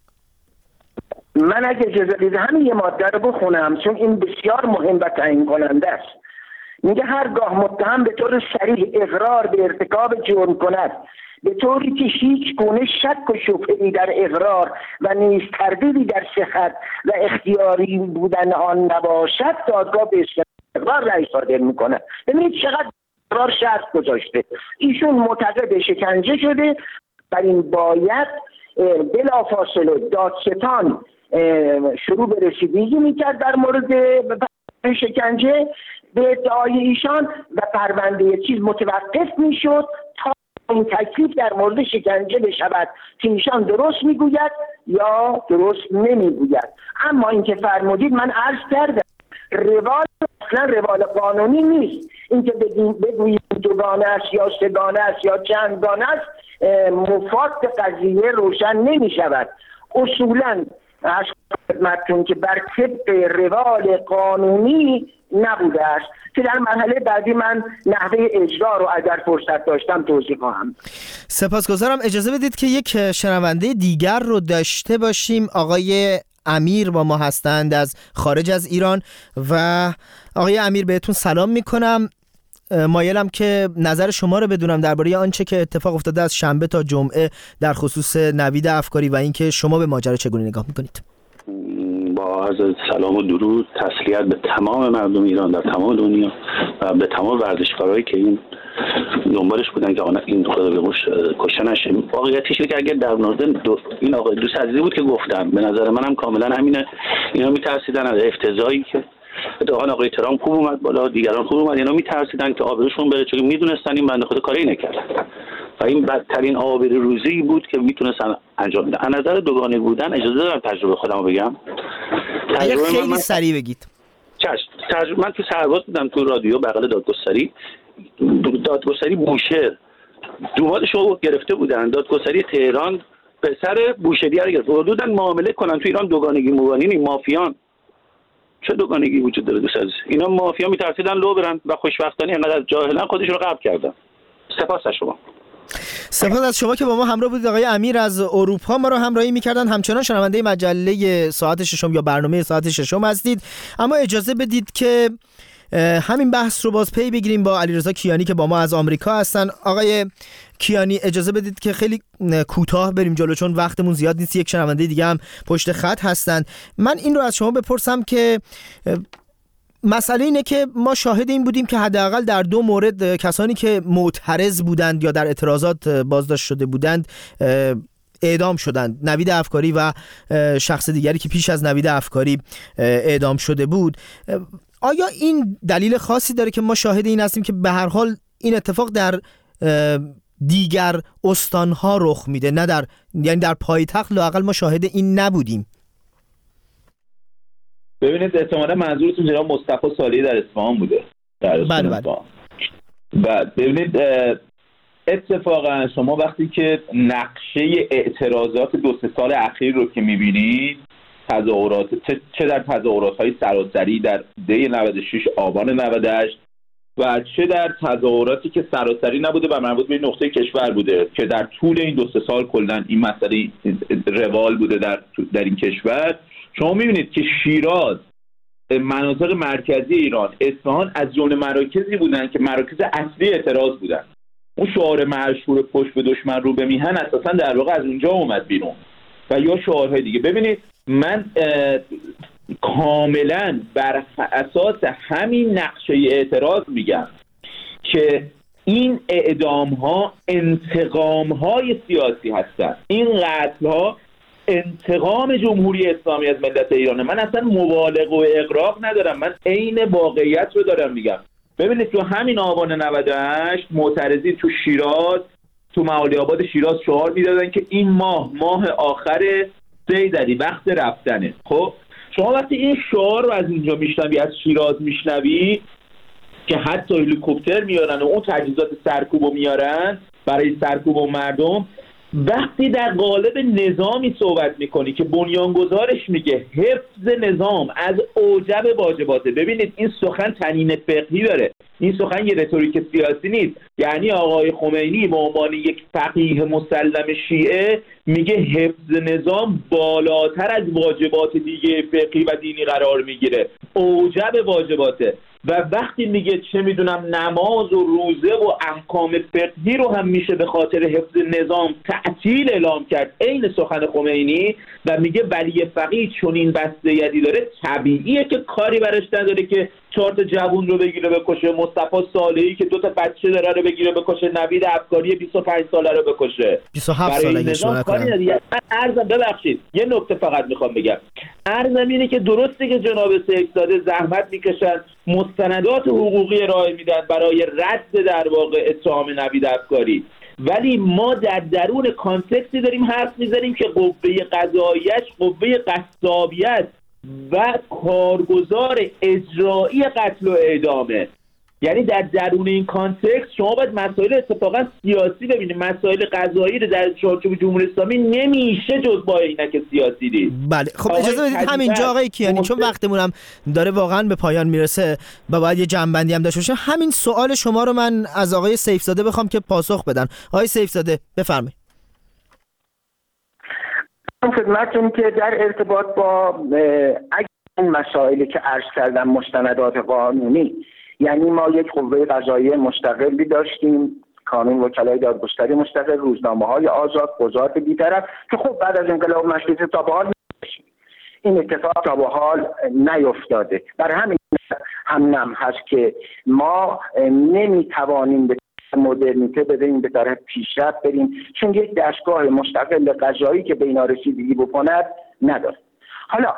من اگه اجازه بدید همین یه ماده رو بخونم چون این بسیار مهم و تعیین کننده است. میگه هرگاه متهم به طور صریح اقرار به ارتکاب جرم کند به طوری که هیچ گونه شک و شبهه‌ای در اقرار و نیز تردیدی در صحت و اختیاری بودن آن نباشد، دادگاه به اقرار رأی صادر میکنه. ببینید چقدر اقرار شرط گذاشته. ایشون معتقد شکنجه شده، بر این باید بلافاصله دادستان شروع به رسیدگی میکرد در مورد شکنجه به ادعای ایشان و پرونده چیز متوقف میشد تا این تکلیف در مورد شکنجه بشود که ایشان درست میگوید یا درست نمیگوید. اما اینکه فرمودید من عرض کردم روال اصلا روال قانونی نیست. اینکه بگویید دوگانه است یا سه‌گانه است یا چندگانه است مفاد قضیه روشن نمی شود. اصولا از خدمتتون که بر طبق روال قانونی نبوده است که در مرحله بعدی من نحوه اجرا رو اگر فرصت داشتم توضیح خواهم. سپاسگزارم. اجازه بدید که یک شنونده دیگر رو داشته باشیم. آقای امیر با ما هستند از خارج از ایران. و آقای امیر بهتون سلام میکنم. مایلم که نظر شما رو بدونم درباره آنچه که اتفاق افتاده از شنبه تا جمعه در خصوص نوید افکاری و اینکه شما به ماجرا چگونه نگاه میکنید. با عرض سلام و درود، تسلیت به تمام مردم ایران در تمام دنیا و به تمام ورزشکارایی که این دنبالش بودن که این خدا به موش کشته نشه. واقعیتش اینه که اگر در مورد این آقای دوست عزیزی بود که گفتم، به نظر منم کاملا همینه. اینا میترسیدن از افتضاحی که اتفاقا آقای ترامپ خوب اومد بالا، دیگران خوب اومد، اینا میترسیدن که آبروشون بره چون میدونستن این بنده خدا کاری نکردن و این بدترین آبروریزی بود که میتونستن انجام بدن. از نظر دوگانه بودن اجازه دارم تجربه خودمو بگم. تجربه خیلی من... سریع بگید. چشم. تجربه من تو سرباز بودم تو رادیو بغل دادگستری. دادگستری بوشهر دومادش رو گرفته بودن. دادگستری تهران پسر بوشهری رو گرفت. حدوداً معامله کنن تو ایران دوگانگی موانینی مافیان. چه دوگانگی وجود داره دوست عزیز؟ اینا مافیا میترسیدن لو برن و خوشبختانه انقدر جاهلن خودشون رو قبل کردن. سپاس از شما. سپاس از شما که با ما همراه بودید. آقای امیر از اروپا ما رو همراهی میکردن. همچنان شنونده مجله ساعت ششم یا برنامه ساعت ششم هستید. اما اجازه بدید که همین بحث رو باز پی بگیریم با علیرضا کیانی که با ما از آمریکا هستن. آقای کیانی اجازه بدید که خیلی کوتاه بریم جلو چون وقتمون زیاد نیست. یک شنونده دیگه هم پشت خط هستن. من این رو از شما بپرسم که مسئله اینه که ما شاهد این بودیم که حداقل در دو مورد کسانی که معترض بودند یا در اعتراضات بازداشت شده بودند اعدام شدند. نوید افکاری و شخص دیگری که پیش از نوید افکاری اعدام شده بود. آیا این دلیل خاصی داره که ما شاهد این هستیم که به هر حال این اتفاق در دیگر استانها رخ میده، نه در یعنی در پایتخت لااقل ما شاهد این نبودیم؟ ببینید احتمالاً منظورتون جناب مصطفی صالحی در اصفهان بوده. در بله بله. و ببینید اتفاقا شما وقتی که نقشه اعتراضات دو سه سال اخیر رو که میبینید، تظاهرات چه در تظاهرات‌های سراسری در دی نود و شش آبان نود و هشت و چه در تظاهراتی که سراسری نبوده و مربوط به نقطه کشور بوده که در طول این دو سه سال کلا این مسئله روال بوده در در این کشور. شما می‌بینید که شیراز، مناطق مرکزی ایران، اصفهان از جمله مراکزی بودن که مراکز اصلی اعتراض بودن. اون شعار مشهور پشت به دشمن رو به میهن اساسا در واقع از اونجا اومد بیرون و یا شعارهای دیگه. ببینید من کاملا بر اساس همین نقشه اعتراض میگم که این اعدام ها انتقام های سیاسی هستند. این قتل ها انتقام جمهوری اسلامی از ملت ایرانه. من اصلا مبالغه و اغراق ندارم، من عین واقعیت رو دارم میگم. ببینید تو همین آبان نود و هشت معترضین تو شیراز، تو معالی آباد شیراز شعار میدادن که این ماه ماه آخر سیدعلی، وقت رفتنه. خب شما وقتی این شعار رو از اینجا میشنوی، از شیراز میشنوی که حتی هلیکوپتر میارن و اون تجهیزات سرکوبو میارن برای سرکوب و مردم، وقتی در قالب نظامی صحبت میکنی که بنیانگذارش میگه حفظ نظام از اوجب واجباته. ببینید این سخن طنین فقهی داره، این سخن یه رتوریک سیاسی نیست. یعنی آقای خمینی به عنوان یک فقیه مسلم شیعه میگه حفظ نظام بالاتر از واجبات دیگه فقهی و دینی قرار میگیره، اوجب واجباته. و وقتی میگه چه میدونم نماز و روزه و احکام فقهی رو هم میشه به خاطر حفظ نظام تعطیل اعلام کرد، عین سخن خمینی، و میگه ولی فقیه چون این بسته یدی داره طبیعیه که کاری برش نداره که چهار تا جوون رو بگیره بکشه، مصطفی صالحی که دو تا بچه داره رو بگیره بکشه، نوید افکاری بیست و پنج ساله رو بکشه. بیست و هفت ساله نشون کنه. من عرضم ببخشید یه نکته فقط میخوام بگم. عرضم اینه که درسته که جناب سیف‌زاده زحمت میکشن، مستندات حقوقی ارائه میدن برای رد در واقع اتهام نوید افکاری، ولی ما در درون کانتکستی داریم حرف میزنیم که قوه قضاییش قوه قصابیت و کارگزار اجرایی قتل و اعدامه. یعنی در درون این کانتکست شما باید مسائل اتفاقا سیاسی ببینید. مسائل قضایی رو در چارچوب جمهوری اسلامی نمیشه جز با اینک سیاسی دید. بله خب اجازه بدید همینجا آقای کیانی، چون وقتمون هم داره واقعا به پایان میرسه و باید یه جنبندی هم داشته باشیم، همین سوال شما رو من از آقای سیف‌زاده بخوام که پاسخ بدن. آقای سیف‌زاده بفرمایید. خدمتتون که در ارتباط با اگر این مسائلی که عرض کردم مستندات قانونی، یعنی ما یک قوه قضاییه مستقلی داشتیم، کانون وکلای دادگستری مستقل، روزنامه‌های آزاد، قضات بی‌طرف، که خب بعد از انقلاب مشروطه تا به حال این اتفاق تا به حال نیفتاده. برای همین هم نم هست که ما نمیتوانیم به مدرنیته بریم، به طرف پیشرفت بریم، چون یک دستگاه مستقل قضایی که به اینا رسیدگی بکند نداره. حالا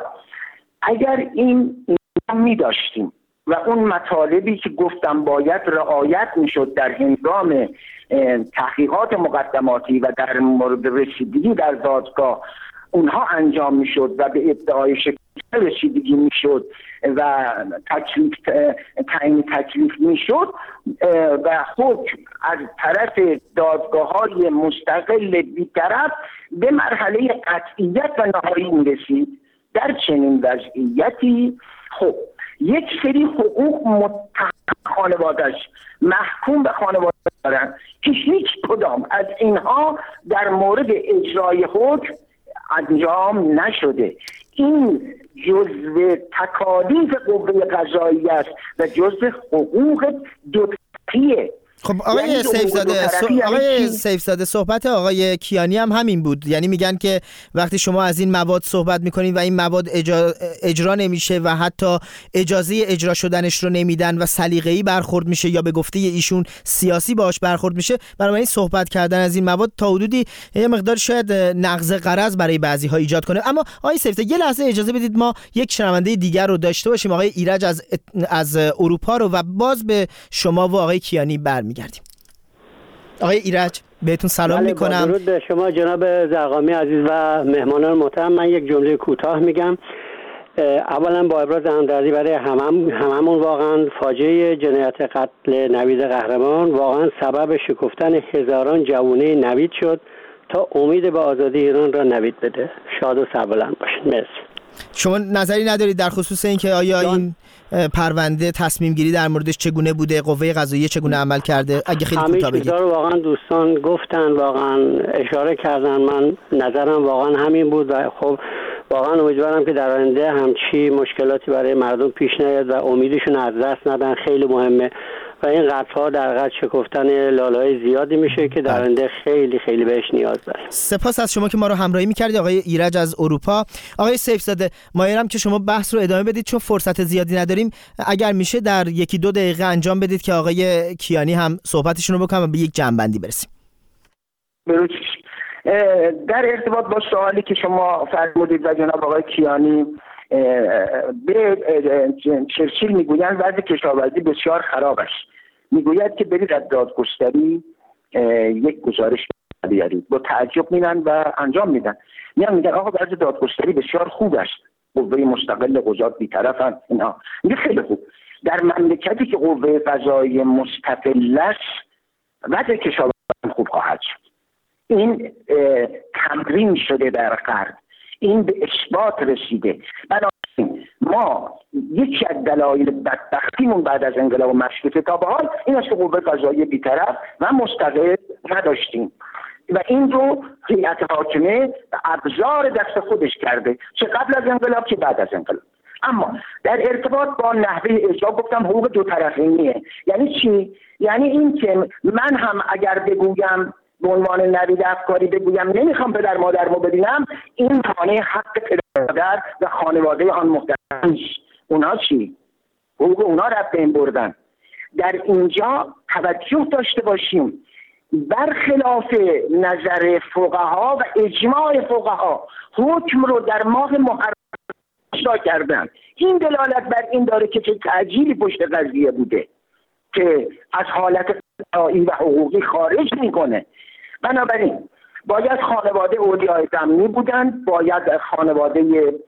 اگر این می داشتیم و اون مطالبی که گفتم باید رعایت میشد در هنگام تحقیقات مقدماتی و در مورد رسیدگی در دادگاه اونها انجام میشد و به ادعای شکل رسیدگی میشد و تکلیف تعیین تکلیف میشد و حکم از طرف دادگاه‌های مستقل بی‌طرف به مرحله قطعیت و نهایی میرسید، در چنین وضعیتی خب یک سری حقوق متهم خانواده‌اش محکوم به خانواده دارن که هیچ کدام از اینها در مورد اجرای حکم انجام نشده. این جزء تکالیف قوه قضاییه است و جزء حقوق دوطرفیه. خب آقای یعنی سیف‌زاده سو... آقای سیف‌زاده صحبت آقای کیانی هم همین بود، یعنی میگن که وقتی شما از این مواد صحبت میکنید و این مواد اجا... اجرا نمیشه و حتی اجازه اجرا شدنش رو نمیدن و سلیقه‌ای برخورد میشه یا به گفته ایشون سیاسی باهاش برخورد میشه، بنابراین صحبت کردن از این مواد تا حدودی یه مقدار شاید نقض غرض برای بعضی‌ها ایجاد کنه. اما آقای سیف‌زاده یه لحظه اجازه بدید ما یک شنونده دیگر رو داشته باشیم، آقای ایرج از از اروپا رو، و باز به شما و آقای کیانی برمیگردیم. آقای ایرج بهتون سلام میکنم. درود به شما جناب زرقامی عزیز و مهمانان محترم. من یک جمله کوتاه میگم. اولا با ابراز همدردی برای همم هممون، واقعا فاجعه جنایت قتل نوید قهرمان واقعا سبب شکفتن هزاران جوونه نوید شد تا امید به آزادی ایران را نوید بده. شاد و سربلند باشید. مرسی. شما نظری ندارید در خصوص اینکه آیا این پرونده تصمیم گیری در موردش چگونه بوده، قوه قضاییه چگونه عمل کرده؟ اگه خیلی کوتاه بگید. همه واقعا دوستان گفتن، واقعا اشاره کردن، من نظرم واقعا همین بود و خب واقعا امیدوارم که در آینده همچی مشکلاتی برای مردم پیش نیاد و امیدشون از دست ندن. خیلی مهمه و این قطعا در قطع شکفتن لاله‌های زیادی میشه که در آینده خیلی خیلی بهش نیاز داریم. سپاس از شما که ما رو همراهی می‌کردید آقای ایرج از اروپا. آقای سیف‌زاده، مایلم که شما بحث رو ادامه بدید چون فرصت زیادی نداریم. اگر میشه در یکی دو دقیقه انجام بدید که آقای کیانی هم صحبتشون رو بکنن و به یک جمع‌بندی برسیم. در ارتباط با سوالی که شما فرمودید و جناب آقای کیانی به چرچیل میگویند وضع کشاورزی بسیار خراب است. میگوید که برید از دادگستری یک گزارش بیارید. با تعجب میرن و انجام میدن. میان میگن آقا وضع دادگستری بسیار خوب است، قوه مستقل قضات بی‌طرفن اینا. میگه خیلی خوب. در مملکتی که قوه قضاییه مستقل است وضع کشاورزی خوب خواهد شد. این تمرین شده در غرب، این به اثبات رسیده. بنابراین ما یکی از دلایل بدبختیمون بعد از انقلاب مشروطه تا به حال این است که قوه قضاییه بی‌طرف و مستقل نداشتیم و این رو هیئت حاکمه ابزار دست خودش کرده، چه قبل از انقلاب چه بعد از انقلاب. اما در ارتباط با نحوه اجرا گفتم حقوق دو طرفینیه. یعنی چی؟ یعنی این که من هم اگر بگویم به عنوان نوید افکاری بگویم نمیخوام پدر مادرمو ببینم، این مانع حق پدر مادر و خانواده آن محترم نیست. اونا چی؟ حقوق اونا رفت این بردن. در اینجا توجه داشته باشیم برخلاف نظر فقها و اجماع فقها حکم رو در ماه محرم اجرا کردن. این دلالت بر این داره که چه تعجیلی پشت قضیه بوده که از حالت قضایی و حقوقی خارج میکنه. بنابراین باید خانواده اولیای ضمنی بودند، باید خانواده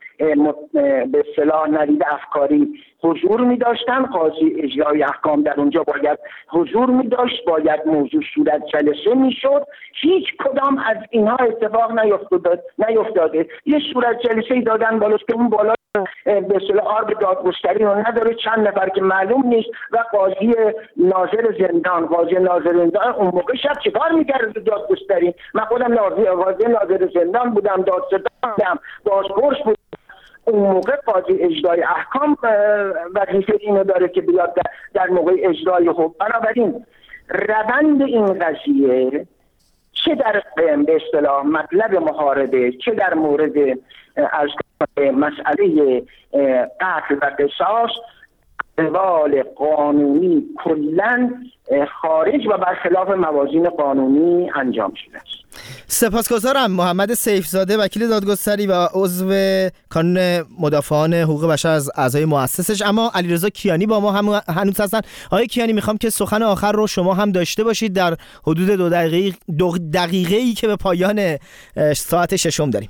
به اصطلاح نوید افکاری حضور می داشتن، قاضی اجرای احکام در اونجا باید حضور می داشت، باید موضوع صورت جلسه می شد. هیچ کدام از اینها اتفاق نیفتاده نیفتاده یه صورت جلسه ای دادن بالاست که اون بالا به اصطلاح آرب دادگستری رو نداره، چند نفر که معلوم نیست و قاضی ناظر زندان قاضی ناظر زندان اون موقع شب چیکار می‌کرد دادگستری؟ من خودم ناظر قاضی ناظر زندان بودم، دادستان بودم، بازپرس بودم. اون موقع قاضی اجرای احکام وظیفه اینو داره که بیاد در, در موقع اجرای حکم. بنابراین روند این قضیه چه در به اصطلاح مطلب محاربه چه در مورد از مسئله قتل و قصاص روال قانونی کلاً خارج و برخلاف موازین قانونی انجام شده است. سپاسگزارم. محمد سیف‌زاده وکیل دادگستری و عضو کانون مدافعان حقوق بشر از اعضای مؤسسش. اما علیرضا کیانی با ما هم هنوز هستن. آقای کیانی، میخوام که سخن آخر رو شما هم داشته باشید در حدود دو دقیقه دو دقیقه‌ای که به پایان ساعت ششم داریم.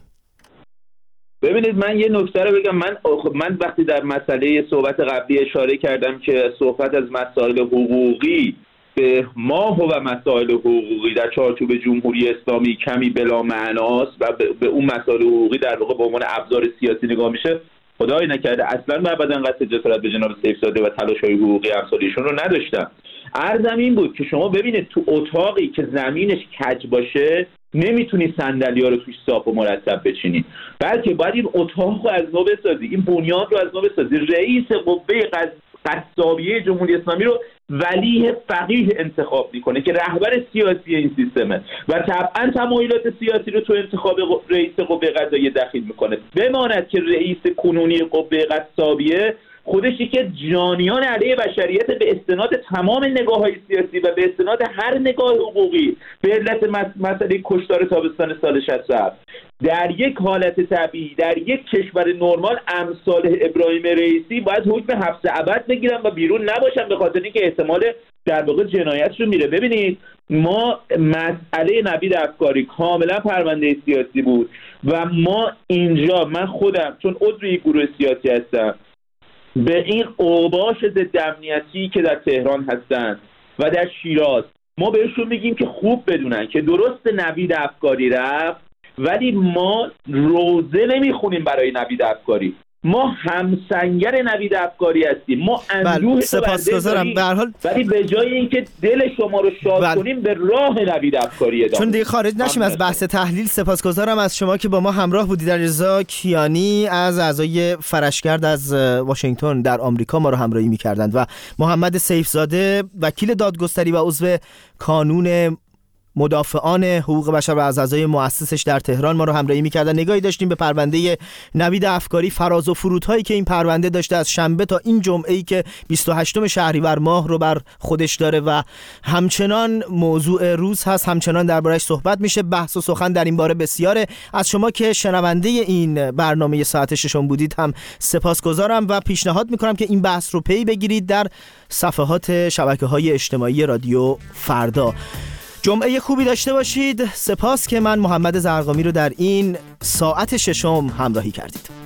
ببینید من یه نکته رو بگم. من من وقتی در مسئله صحبت قبلی اشاره کردم که صحبت از مسائل حقوقی به ماه و مسائل حقوقی در چارچوب جمهوری اسلامی کمی بلا معناست و به اون مسائل حقوقی در واقع به عنوان ابزار سیاسی نگاه میشه، خدای نکرده اصلا من ابدا قصد جسارت به جناب سیف‌زاده و تلاش‌های حقوقی امثالیشون رو نداشتم. عرضم این بود که شما ببینید تو اتاقی که زمینش کج باشه نمیتونی صندلی‌ها رو توش صاف و مرتب بچینی، بلکه باید این اتاق رو از نو بسازی، این بنیاد رو از نو بسازی. رئیس قوه قصابیه جمهوری اسلامی رو ولی فقیه انتخاب میکنه که رهبر سیاسی این سیستمه و طبعا تمایلات سیاسی رو تو انتخاب رئیس قوه قضاییه دخیل میکنه. بماند که رئیس کنونی قوه قصابیه خودش که جانیان علیه بشریت به استناد تمام نگاه‌های سیاسی و به استناد هر نگاه حقوقی به علت مسئله کشتار تابستان سال شصت و هفت در یک حالت طبیعی در یک کشور نرمال امثال ابراهیم رئیسی باید حکم حبس ابد بگیرن و بیرون نباشن، به خاطر اینکه احتمال در واقع جنایتشون میره. ببینید ما مسئله نوید افکاری کاملا پرونده سیاسی بود و ما اینجا من خودم چون عضو یک گروه سیاسی هستم به این اوباش ضد امنیتی که در تهران هستند و در شیراز ما بهشون میگیم که خوب بدونن که درست نوید افکاری رفت ولی ما روزه نمیخونیم برای نوید افکاری، ما همسنگر نوید افکاری هستیم، ما اندوه سپاسگزارم. به هر حال ولی به جای اینکه دل شما رو شاد بل... کنیم به راه نوید افکاری ادامه. چون دیگه خارج نشیم از بحث تحلیل، سپاسگزارم از شما که با ما همراه بودید. رضا کیانی از اعضای فرشگرد از واشنگتن در آمریکا ما رو همراهی می‌کردند و محمد سیفزاده وکیل دادگستری و عضو کانون مدافعان حقوق بشر و از اعضای مؤسسش در تهران ما رو همراهی می‌کردن. نگاهی داشتیم به پرونده نوید افکاری، فراز و فرودهایی که این پرونده داشته از شنبه تا این جمعه‌ای که بیست و هشتم شهریور ماه رو بر خودش داره و همچنان موضوع روز هست، همچنان درباره‌اش صحبت میشه. بحث و سخن در این باره بسیاره. از شما که شنونده این برنامه ساعت ششم بودید هم سپاسگزارم و پیشنهاد می‌کنم که این بحث رو پی بگیرید در صفحات شبکه‌های اجتماعی رادیو فردا. جمعه خوبی داشته باشید. سپاس که من محمد زرقامی رو در این ساعت ششم همراهی کردید.